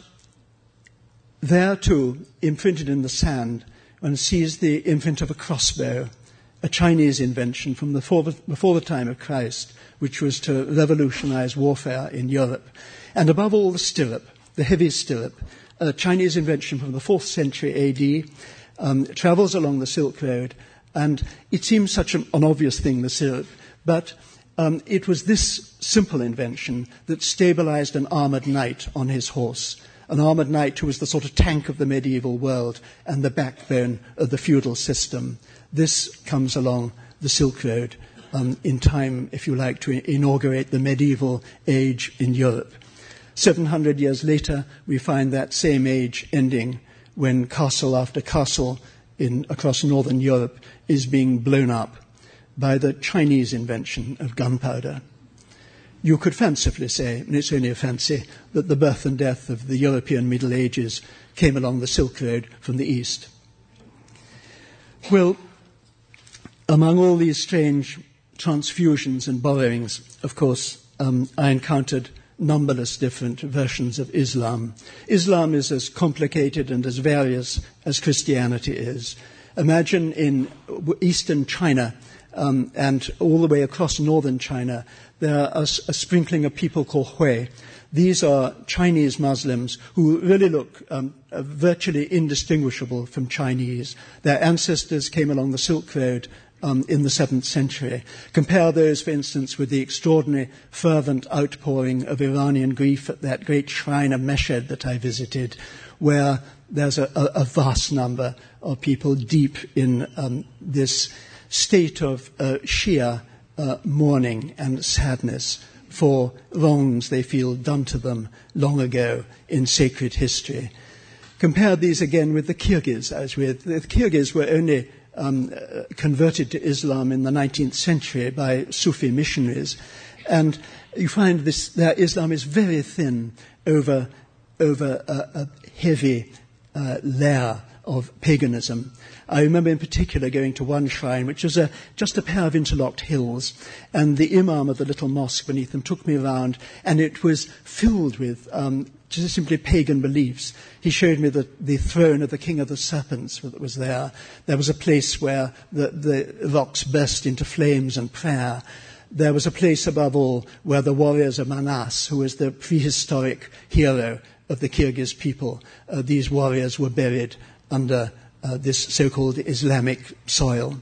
there, too, imprinted in the sand, one sees the imprint of a crossbow, a Chinese invention from the before, before the time of Christ, which was to revolutionize warfare in Europe. And above all, the stirrup, the heavy stirrup, a Chinese invention from the fourth century A D, um, travels along the Silk Road, and it seems such an, an obvious thing, the stirrup, but um, it was this simple invention that stabilized an armored knight on his horse, an armored knight who was the sort of tank of the medieval world and the backbone of the feudal system. This comes along the Silk Road um, in time, if you like, to inaugurate the medieval age in Europe. Seven hundred years later, we find that same age ending when castle after castle in, across northern Europe is being blown up by the Chinese invention of gunpowder. You could fancifully say, and it's only a fancy, that the birth and death of the European Middle Ages came along the Silk Road from the east. Well, among all these strange transfusions and borrowings, of course, um, I encountered numberless different versions of Islam. Islam is as complicated and as various as Christianity is. Imagine in eastern China um, and all the way across northern China, there are a, a sprinkling of people called Hui. These are Chinese Muslims who really look um, uh, virtually indistinguishable from Chinese. Their ancestors came along the Silk Road Um, in the seventh century. Compare those, for instance, with the extraordinary fervent outpouring of Iranian grief at that great shrine of Meshed that I visited, where there's a, a, a vast number of people deep in um, this state of uh, Shia uh, mourning and sadness for wrongs they feel done to them long ago in sacred history. Compare these again with the Kyrgyz I was with. The Kyrgyz were only Um, uh, converted to Islam in the nineteenth century by Sufi missionaries, and you find this their Islam is very thin over over a, a heavy uh, layer of paganism. I remember in particular going to one shrine, which was a, just a pair of interlocked hills, and the imam of the little mosque beneath them took me around, and it was filled with um, just simply pagan beliefs. He showed me the, the throne of the king of the serpents that was there. There was a place where the, the rocks burst into flames and prayer. There was a place, above all, where the warriors of Manas, who was the prehistoric hero of the Kyrgyz people, uh, these warriors were buried under uh, this so-called Islamic soil.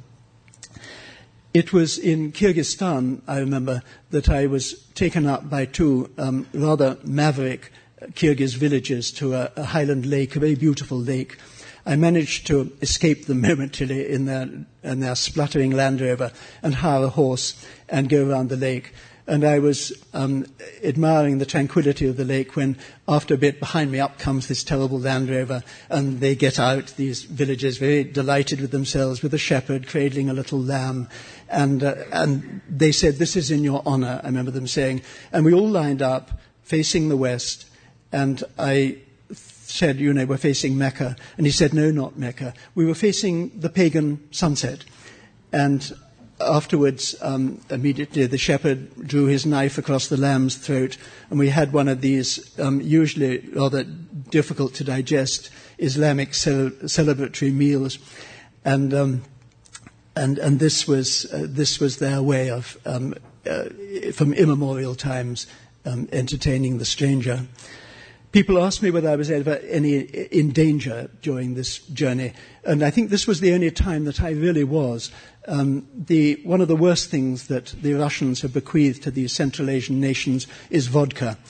It was in Kyrgyzstan, I remember, that I was taken up by two um, rather maverick Kyrgyz villages to a, a highland lake, a very beautiful lake. I managed to escape them momentarily in their, in their spluttering Land Rover and hire a horse and go around the lake. And I was um, admiring the tranquility of the lake when, after a bit, behind me up comes this terrible Land Rover, and they get out, these villagers, very delighted with themselves, with a shepherd cradling a little lamb. And, uh, and they said, "This is in your honor," I remember them saying. And we all lined up, facing the west, and I said, "You know, we're facing Mecca." And he said, "No, not Mecca. We were facing the pagan sunset." And afterwards, um, immediately, the shepherd drew his knife across the lamb's throat, and we had one of these, um, usually rather difficult to digest, Islamic cel- celebratory meals. And um, and and this was uh, this was their way of, um, uh, from immemorial times, um, entertaining the stranger. People asked me whether I was ever any in danger during this journey, and I think this was the only time that I really was. Um, the, one of the worst things that the Russians have bequeathed to these Central Asian nations is vodka.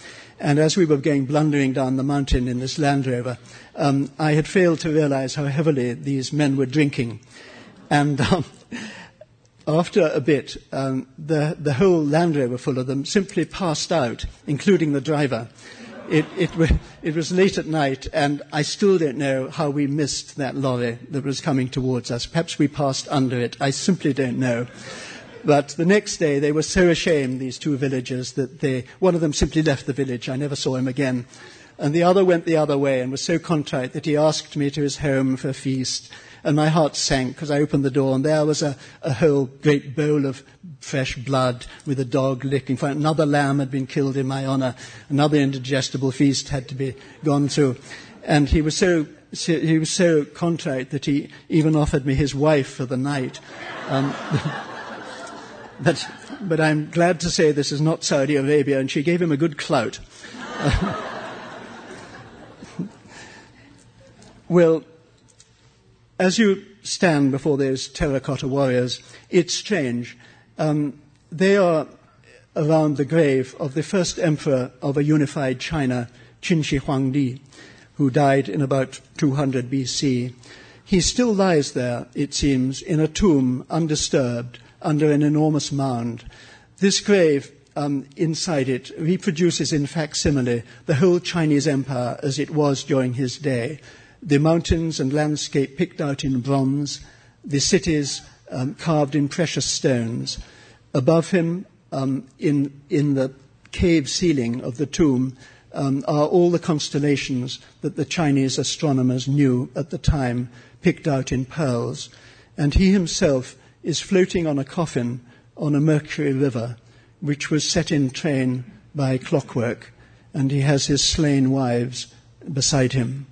And as we were going blundering down the mountain in this Land Rover, um, I had failed to realize how heavily these men were drinking. And um, after a bit, um, the, the whole Land Rover full of them simply passed out, including the driver. It, it, it was late at night, and I still don't know how we missed that lorry that was coming towards us. Perhaps we passed under it. I simply don't know. But the next day, they were so ashamed, these two villagers, that they, one of them simply left the village. I never saw him again. And the other went the other way and was so contrite that he asked me to his home for a feast. And my heart sank because I opened the door, and there was a, a whole great bowl of fresh blood with a dog licking for it. Another lamb had been killed in my honor. Another indigestible feast had to be gone through. And he was so, so he was so contrite that he even offered me his wife for the night. Um, but, but I'm glad to say this is not Saudi Arabia, and she gave him a good clout. Uh, well, as you stand before those terracotta warriors, it's strange. Um, they are around the grave of the first emperor of a unified China, Qin Shi Huangdi, who died in about two hundred B C. He still lies there, it seems, in a tomb, undisturbed, under an enormous mound. This grave, um, inside it, reproduces in facsimile the whole Chinese empire as it was during his day. The mountains and landscape picked out in bronze, the cities um, carved in precious stones. Above him, um, in, in the cave ceiling of the tomb, um, are all the constellations that the Chinese astronomers knew at the time, picked out in pearls. And he himself is floating on a coffin on a Mercury river, which was set in train by clockwork, and he has his slain wives beside him.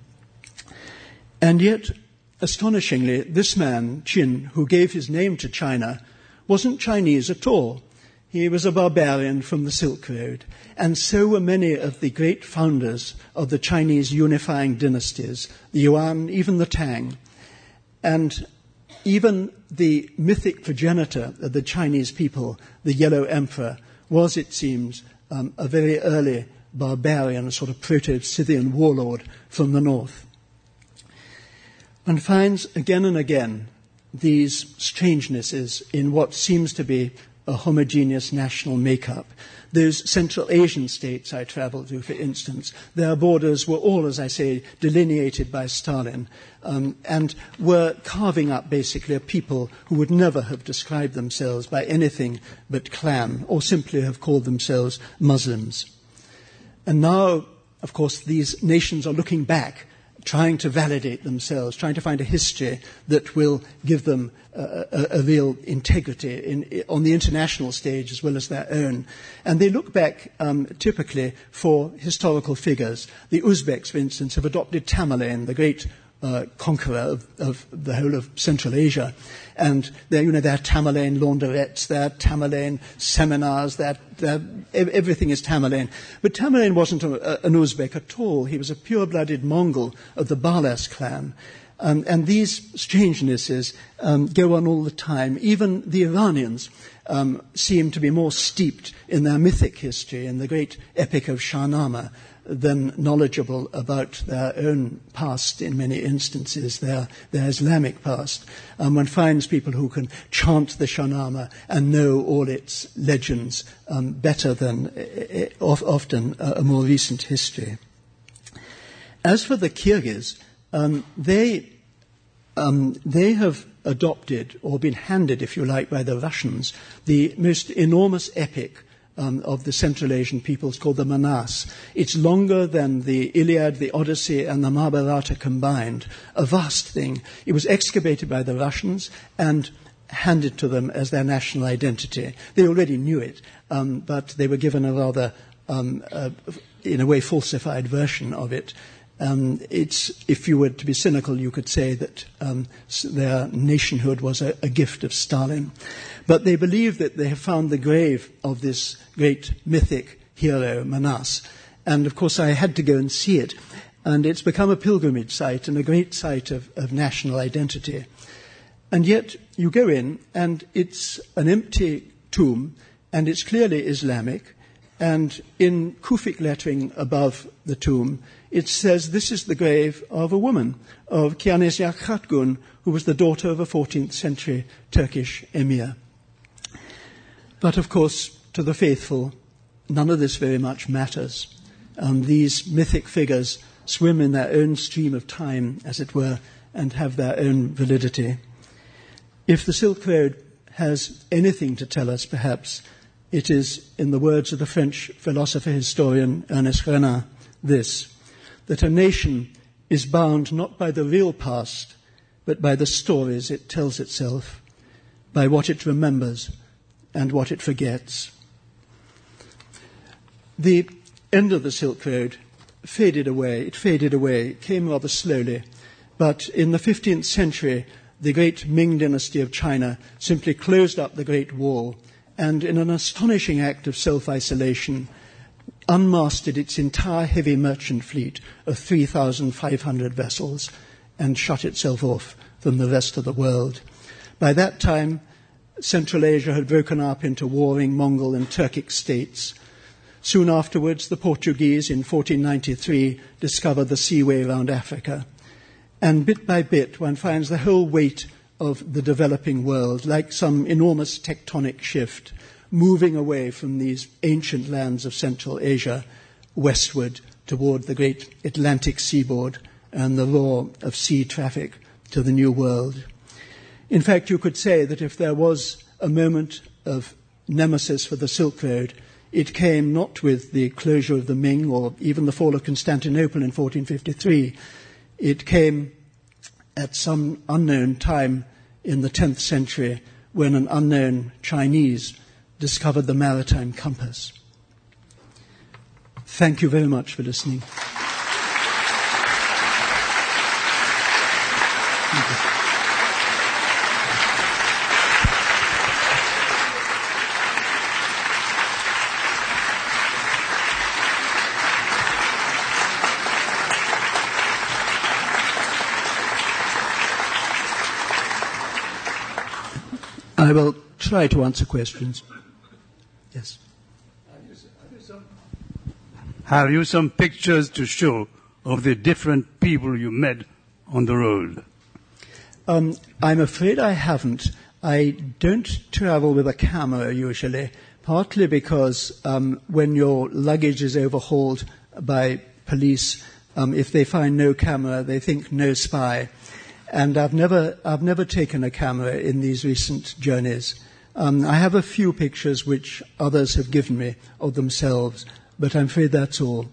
And yet, astonishingly, this man, Qin, who gave his name to China, wasn't Chinese at all. He was a barbarian from the Silk Road. And so were many of the great founders of the Chinese unifying dynasties, the Yuan, even the Tang. And even the mythic progenitor of the Chinese people, the Yellow Emperor, was, it seems, um, a very early barbarian, a sort of proto-Scythian warlord from the north. One finds again and again these strangenesses in what seems to be a homogeneous national makeup. Those Central Asian states I traveled to, for instance, their borders were all, as I say, delineated by Stalin, um, and were carving up basically a people who would never have described themselves by anything but clan, or simply have called themselves Muslims. And now, of course, these nations are looking back, trying to validate themselves, trying to find a history that will give them a, a, a real integrity in, on the international stage as well as their own. And they look back um, typically for historical figures. The Uzbeks, for instance, have adopted Tamerlane, the great uh, conqueror of, of the whole of Central Asia. And they're, you know, there are Tamerlane launderettes, there are Tamerlane seminars, there, there, everything is Tamerlane. But Tamerlane wasn't a, a, an Uzbek at all. He was a pure-blooded Mongol of the Balas clan. Um, and these strangenesses um, go on all the time. Even the Iranians um, seem to be more steeped in their mythic history, in the great epic of Shahnameh, than knowledgeable about their own past in many instances, their, their Islamic past. Um, one finds people who can chant the Shahnameh and know all its legends um, better than uh, often uh, a more recent history. As for the Kyrgyz, um, they, um, they have adopted, or been handed, if you like, by the Russians, the most enormous epic Um, of the Central Asian peoples called the Manas. It's longer than the Iliad, the Odyssey, and the Mahabharata combined. A vast thing. It was excavated by the Russians and handed to them as their national identity. They already knew it, um, but they were given a rather, um, uh, in a way, falsified version of it. Um, it's, if you were to be cynical, you could say that um, their nationhood was a, a gift of Stalin. But they believe that they have found the grave of this great mythic hero, Manas. And, of course, I had to go and see it. And it's become a pilgrimage site and a great site of, of national identity. And yet you go in, and it's an empty tomb, and it's clearly Islamic, and in Kufic lettering above the tomb, it says this is the grave of a woman, of Kianesya Khatgun, who was the daughter of a fourteenth century Turkish emir. But of course, to the faithful, none of this very much matters. Um, these mythic figures swim in their own stream of time, as it were, and have their own validity. If the Silk Road has anything to tell us, perhaps, it is, in the words of the French philosopher-historian Ernest Renan, this, that a nation is bound not by the real past, but by the stories it tells itself, by what it remembers and what it forgets. The end of the Silk Road faded away. It faded away. It came rather slowly. But in the fifteenth century, the great Ming dynasty of China simply closed up the Great Wall and, in an astonishing act of self-isolation, unmasted its entire heavy merchant fleet of three thousand five hundred vessels and shut itself off from the rest of the world. By that time, Central Asia had broken up into warring Mongol and Turkic states. Soon afterwards, the Portuguese in fourteen ninety-three discovered the seaway around Africa. And bit by bit, one finds the whole weight of the developing world, like some enormous tectonic shift, moving away from these ancient lands of Central Asia westward toward the great Atlantic seaboard and the roar of sea traffic to the New World. In fact, you could say that if there was a moment of nemesis for the Silk Road, it came not with the closure of the Ming or even the fall of Constantinople in fourteen fifty-three. It came at some unknown time in the tenth century when an unknown Chinese discovered the maritime compass. Thank you very much for listening. Thank you. I will try to answer questions. Yes. Have you some pictures to show of the different people you met on the road? Um, I'm afraid I haven't. I don't travel with a camera usually, partly because um, when your luggage is overhauled by police, um, if they find no camera, they think no spy. And I've never, I've never taken a camera in these recent journeys. Um, I have a few pictures which others have given me of themselves, but I'm afraid that's all.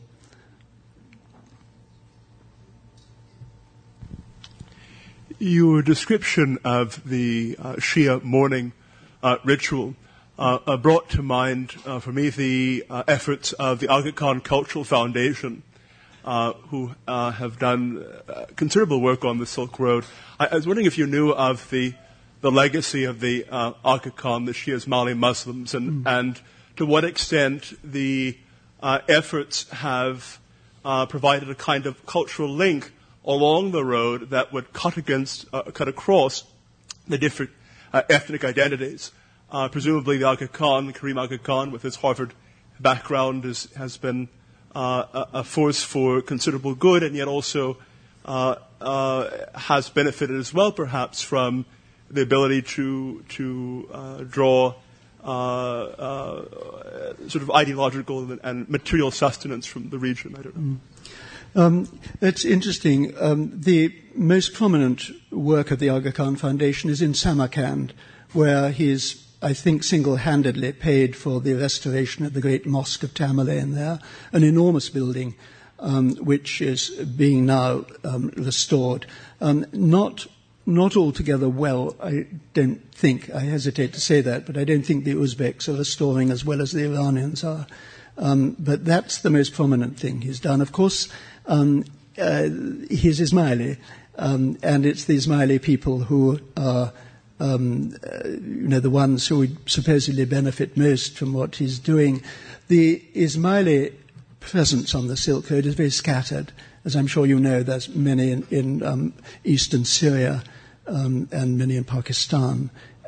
Your description of the uh, Shia mourning uh, ritual uh, uh, brought to mind uh, for me the uh, efforts of the Aga Khan Cultural Foundation, Uh, who uh, have done uh, considerable work on the Silk Road. I, I was wondering if you knew of the the legacy of the uh, Aga Khan, the Shia Ismaili Muslims, and, mm. and to what extent the uh, efforts have uh, provided a kind of cultural link along the road that would cut against, uh, cut across the different uh, ethnic identities. Uh, presumably the Aga Khan, Karim Aga Khan, with his Harvard background, is, has been Uh, a, a force for considerable good, and yet also uh, uh, has benefited as well, perhaps, from the ability to to uh, draw uh, uh, sort of ideological and, and material sustenance from the region. I don't know. Mm. Um, it's interesting. Um, the most prominent work of the Aga Khan Foundation is in Samarkand, where he's, I think, single-handedly paid for the restoration of the great Mosque of Tamerlane there, an enormous building um, which is being now um, restored. Um, not not altogether well, I don't think. I hesitate to say that, but I don't think the Uzbeks are restoring as well as the Iranians are. Um, but that's the most prominent thing he's done. Of course, um, uh, he's Ismaili, um, and it's the Ismaili people who are Um, uh, you know, the ones who would supposedly benefit most from what he's doing. The Ismaili presence on the Silk Road is very scattered. As I'm sure you know, there's many in, in um, eastern Syria um, and many in Pakistan.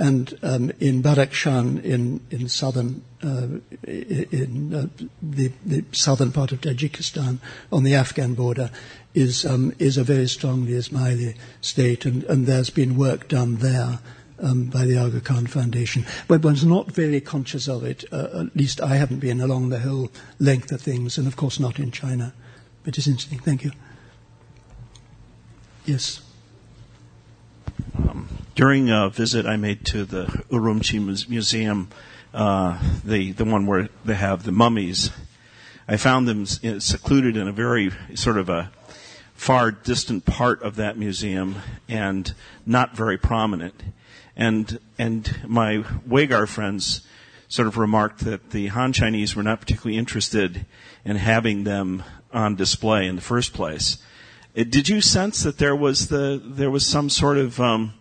and um, in Badakhshan, in in southern uh, in uh, the, the southern part of Tajikistan, on the Afghan border, is um, is a very strongly Ismaili state, and, and there's been work done there um, by the Aga Khan Foundation. But one's not very conscious of it. Uh, at least I haven't been along the whole length of things, and of course not in China. But it's interesting. Thank you. Yes. Um, during a visit I made to the Urumqi Museum, uh, the the one where they have the mummies, I found them secluded in a very sort of a far distant part of that museum and not very prominent. And and my Uyghur friends sort of remarked that the Han Chinese were not particularly interested in having them on display in the first place. It, did you sense that there was the there was some sort of um,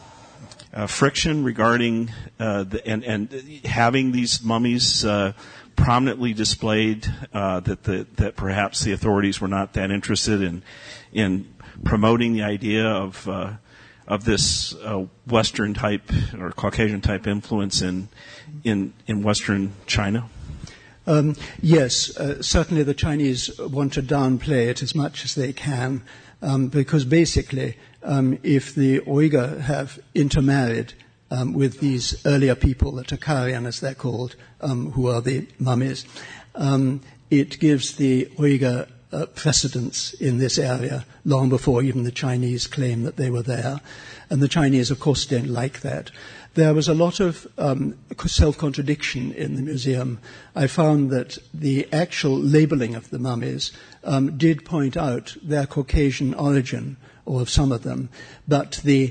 uh, friction regarding uh, the, and and having these mummies uh, prominently displayed? Uh, that the that perhaps the authorities were not that interested in in promoting the idea of uh, of this uh, Western type or Caucasian type influence in in in Western China? Um, yes, uh, certainly the Chinese want to downplay it as much as they can, um, because basically, um, if the Uyghur have intermarried um, with these earlier people, the Takarian as they're called, um, who are the mummies, um, it gives the Uyghur uh, precedence in this area long before even the Chinese claim that they were there. And the Chinese, of course, don't like that. There was a lot of um, self-contradiction in the museum. I found that the actual labeling of the mummies um, did point out their Caucasian origin, or of some of them, but the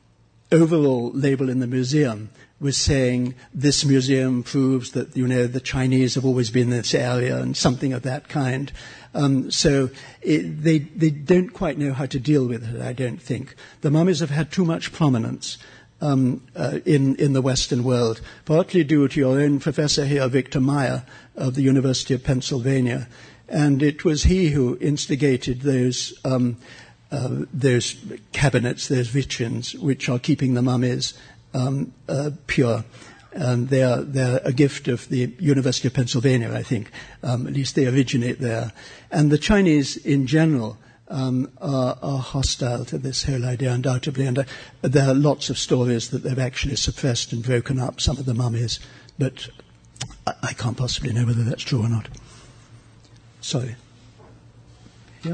overall label in the museum was saying this museum proves that, you know, the Chinese have always been in this area and something of that kind. Um, so it, they they don't quite know how to deal with it, I don't think. The mummies have had too much prominence Um, uh, in, in the Western world, partly due to your own professor here, Victor Meyer, of the University of Pennsylvania. And it was he who instigated those um, uh, those cabinets, those vitrines, which are keeping the mummies um, uh, pure. And they're, they're a gift of the University of Pennsylvania, I think. Um, at least they originate there. And the Chinese, in general, Um, are, are hostile to this whole idea, undoubtedly. And uh, there are lots of stories that they've actually suppressed and broken up some of the mummies, but I, I can't possibly know whether that's true or not. Sorry. Yeah?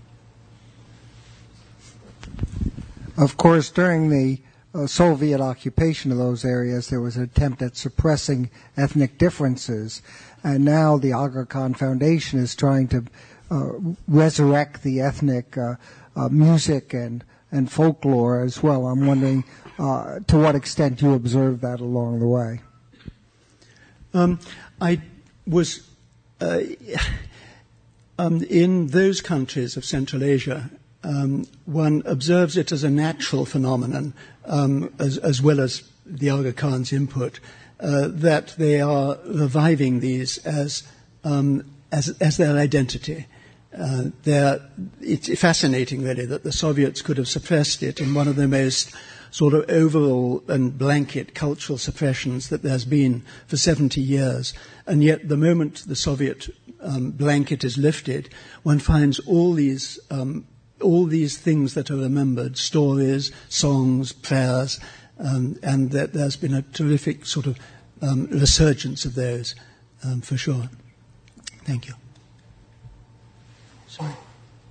Of course, during the uh, Soviet occupation of those areas, there was an attempt at suppressing ethnic differences, and now the Aga Khan Foundation is trying to Uh, resurrect the ethnic uh, uh, music and, and folklore as well. I'm wondering uh, to what extent you observed that along the way. Um, I was uh, um, in those countries of Central Asia. Um, one observes it as a natural phenomenon, um, as, as well as the Aga Khan's input, uh, that they are reviving these as um, as, as their identity. Uh, it's fascinating, really, that the Soviets could have suppressed it in one of the most sort of overall and blanket cultural suppressions that there's been for seventy years. And yet the moment the Soviet um, blanket is lifted, one finds all these um, all these things that are remembered, stories, songs, prayers, um, and that there's been a terrific sort of um, resurgence of those, um, for sure. Thank you. Sorry.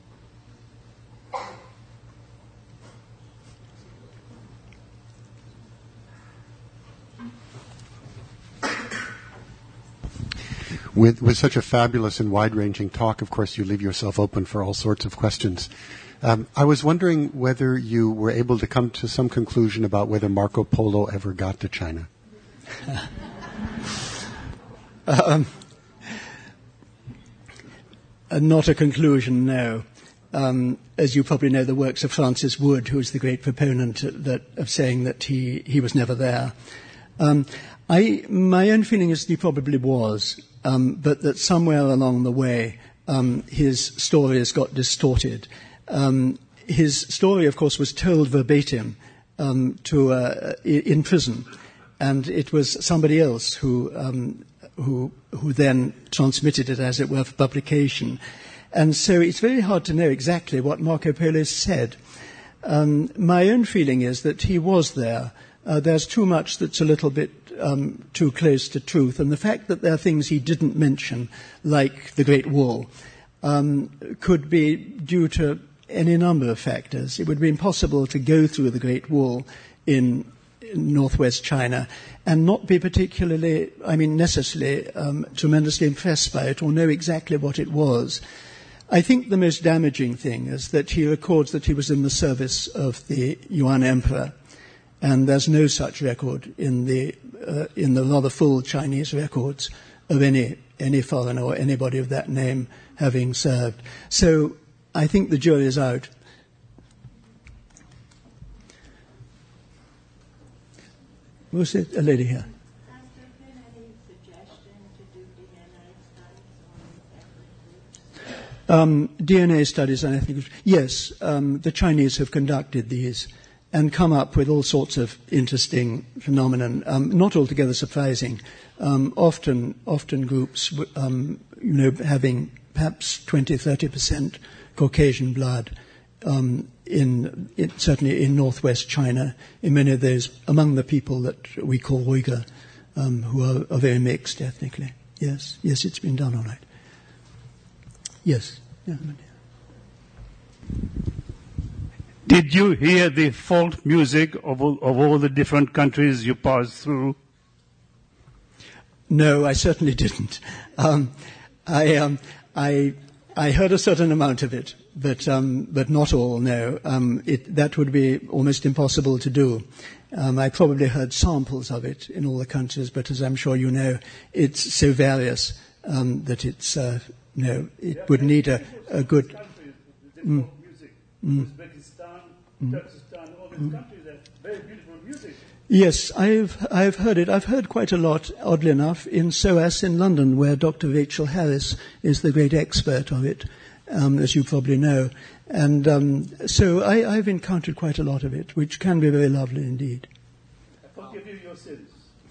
With, with such a fabulous and wide-ranging talk, of course, you leave yourself open for all sorts of questions. Um, I was wondering whether you were able to come to some conclusion about whether Marco Polo ever got to China. um, uh, not a conclusion, no. Um, as you probably know, the works of Francis Wood, who is the great proponent that, of saying that he, he was never there. Um, I, my own feeling is that he probably was, um, but that somewhere along the way um, his stories got distorted. Um, his story, of course, was told verbatim um, to uh, in prison, and it was somebody else who um, who who then transmitted it, as it were, for publication. And so it's very hard to know exactly what Marco Polo said. Um, my own feeling is that he was there. Uh, there's too much that's a little bit um, too close to truth, and the fact that there are things he didn't mention, like the Great Wall, um, could be due to any number of factors. It would be impossible to go through the Great Wall in, in northwest China and not be particularly, I mean, necessarily um, tremendously impressed by it or know exactly what it was. I think the most damaging thing is that he records that he was in the service of the Yuan Emperor, and there's no such record in the uh, in the rather full Chinese records of any any foreigner or anybody of that name having served. So I think the jury is out. Was it a lady here? Has there been any suggestion to do D N A studies on ethnic groups? Um, D N A studies on ethnic groups. Yes, um, the Chinese have conducted these and come up with all sorts of interesting phenomenon, um, not altogether surprising. Um, often, often groups, um, you know, having perhaps twenty, thirty percent Caucasian blood, um, in, in certainly in northwest China, in many of those among the people that we call Uyghur, um, who are, are very mixed ethnically. Yes, yes, it's been done all right. Yes. Yeah. Did you hear the folk music of all, of all the different countries you passed through? No, I certainly didn't. Um, I, um, I, I heard a certain amount of it, but um, but not all. No, um, it, that would be almost impossible to do. Um, I probably heard samples of it in all the countries, but as I'm sure you know, it's so various um, that it's uh, no, it yeah, would need a, a good. Mm, mm, Uzbekistan, Turkestan, all these mm, countries have very beautiful music. Yes, I've I've heard it. I've heard quite a lot, oddly enough, in S O A S in London, where Doctor Rachel Harris is the great expert of it, um, as you probably know. And um, so I, I've encountered quite a lot of it, which can be very lovely indeed. I forgive you your sins.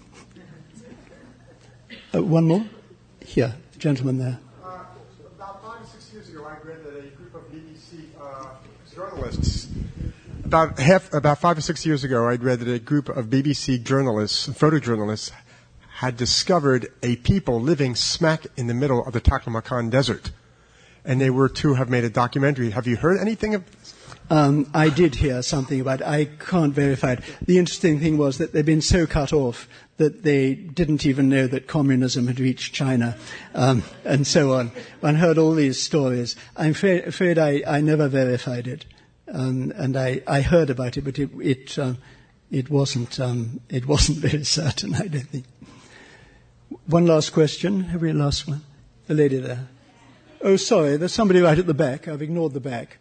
Uh, one more? Here, gentleman there. Uh, about five or six years ago, I read that a group of B B C uh, journalists About half, about five or six years ago, I'd read that a group of B B C journalists, photojournalists, had discovered a people living smack in the middle of the Taklamakan Desert, and they were to have made a documentary. Have you heard anything of this? Um, I did hear something about it. I can't verify it. The interesting thing was that they'd been so cut off that they didn't even know that communism had reached China, um, and so on. One heard all these stories. I'm afraid, afraid I, I never verified it. Um, and I, I heard about it, but it it, uh, it wasn't um, it wasn't very certain, I don't think. One last question. Have we a last one? The lady there. Oh, sorry, there's somebody right at the back. I've ignored the back.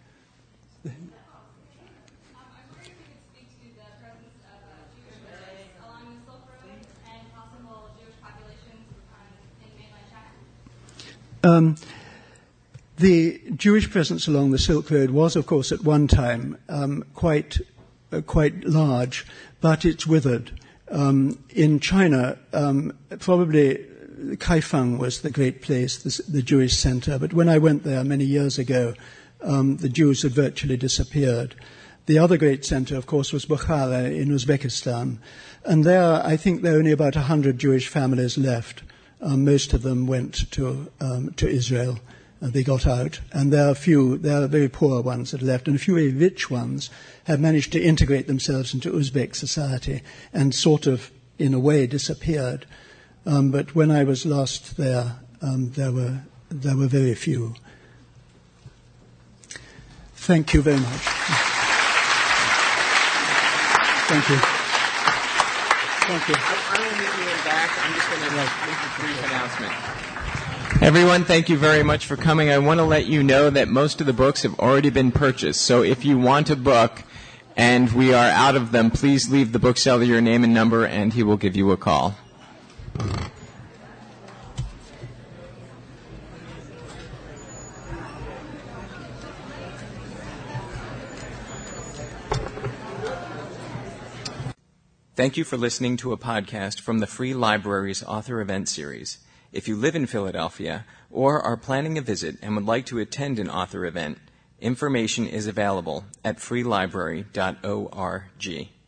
Um, The Jewish presence along the Silk Road was, of course, at one time um, quite uh, quite large, but it's withered. Um, in China, um, probably Kaifeng was the great place, the, the Jewish center. But when I went there many years ago, um, the Jews had virtually disappeared. The other great center, of course, was Bukhara in Uzbekistan. And there, I think there are only about one hundred Jewish families left. Um, most of them went to um, to Israel. Uh, they got out, and there are a few, there are very poor ones that are left, and a few very rich ones have managed to integrate themselves into Uzbek society and sort of, in a way, disappeared. Um, but when I was last there, um, there were there were very few. Thank you very much. Thank you. Thank you. I, I will meet you in back. I'm just going to make a brief announcement. Everyone, thank you very much for coming. I want to let you know that most of the books have already been purchased. So if you want a book and we are out of them, please leave the bookseller your name and number and he will give you a call. Thank you for listening to a podcast from the Free Library's Author Event Series. If you live in Philadelphia or are planning a visit and would like to attend an author event, information is available at free library dot org.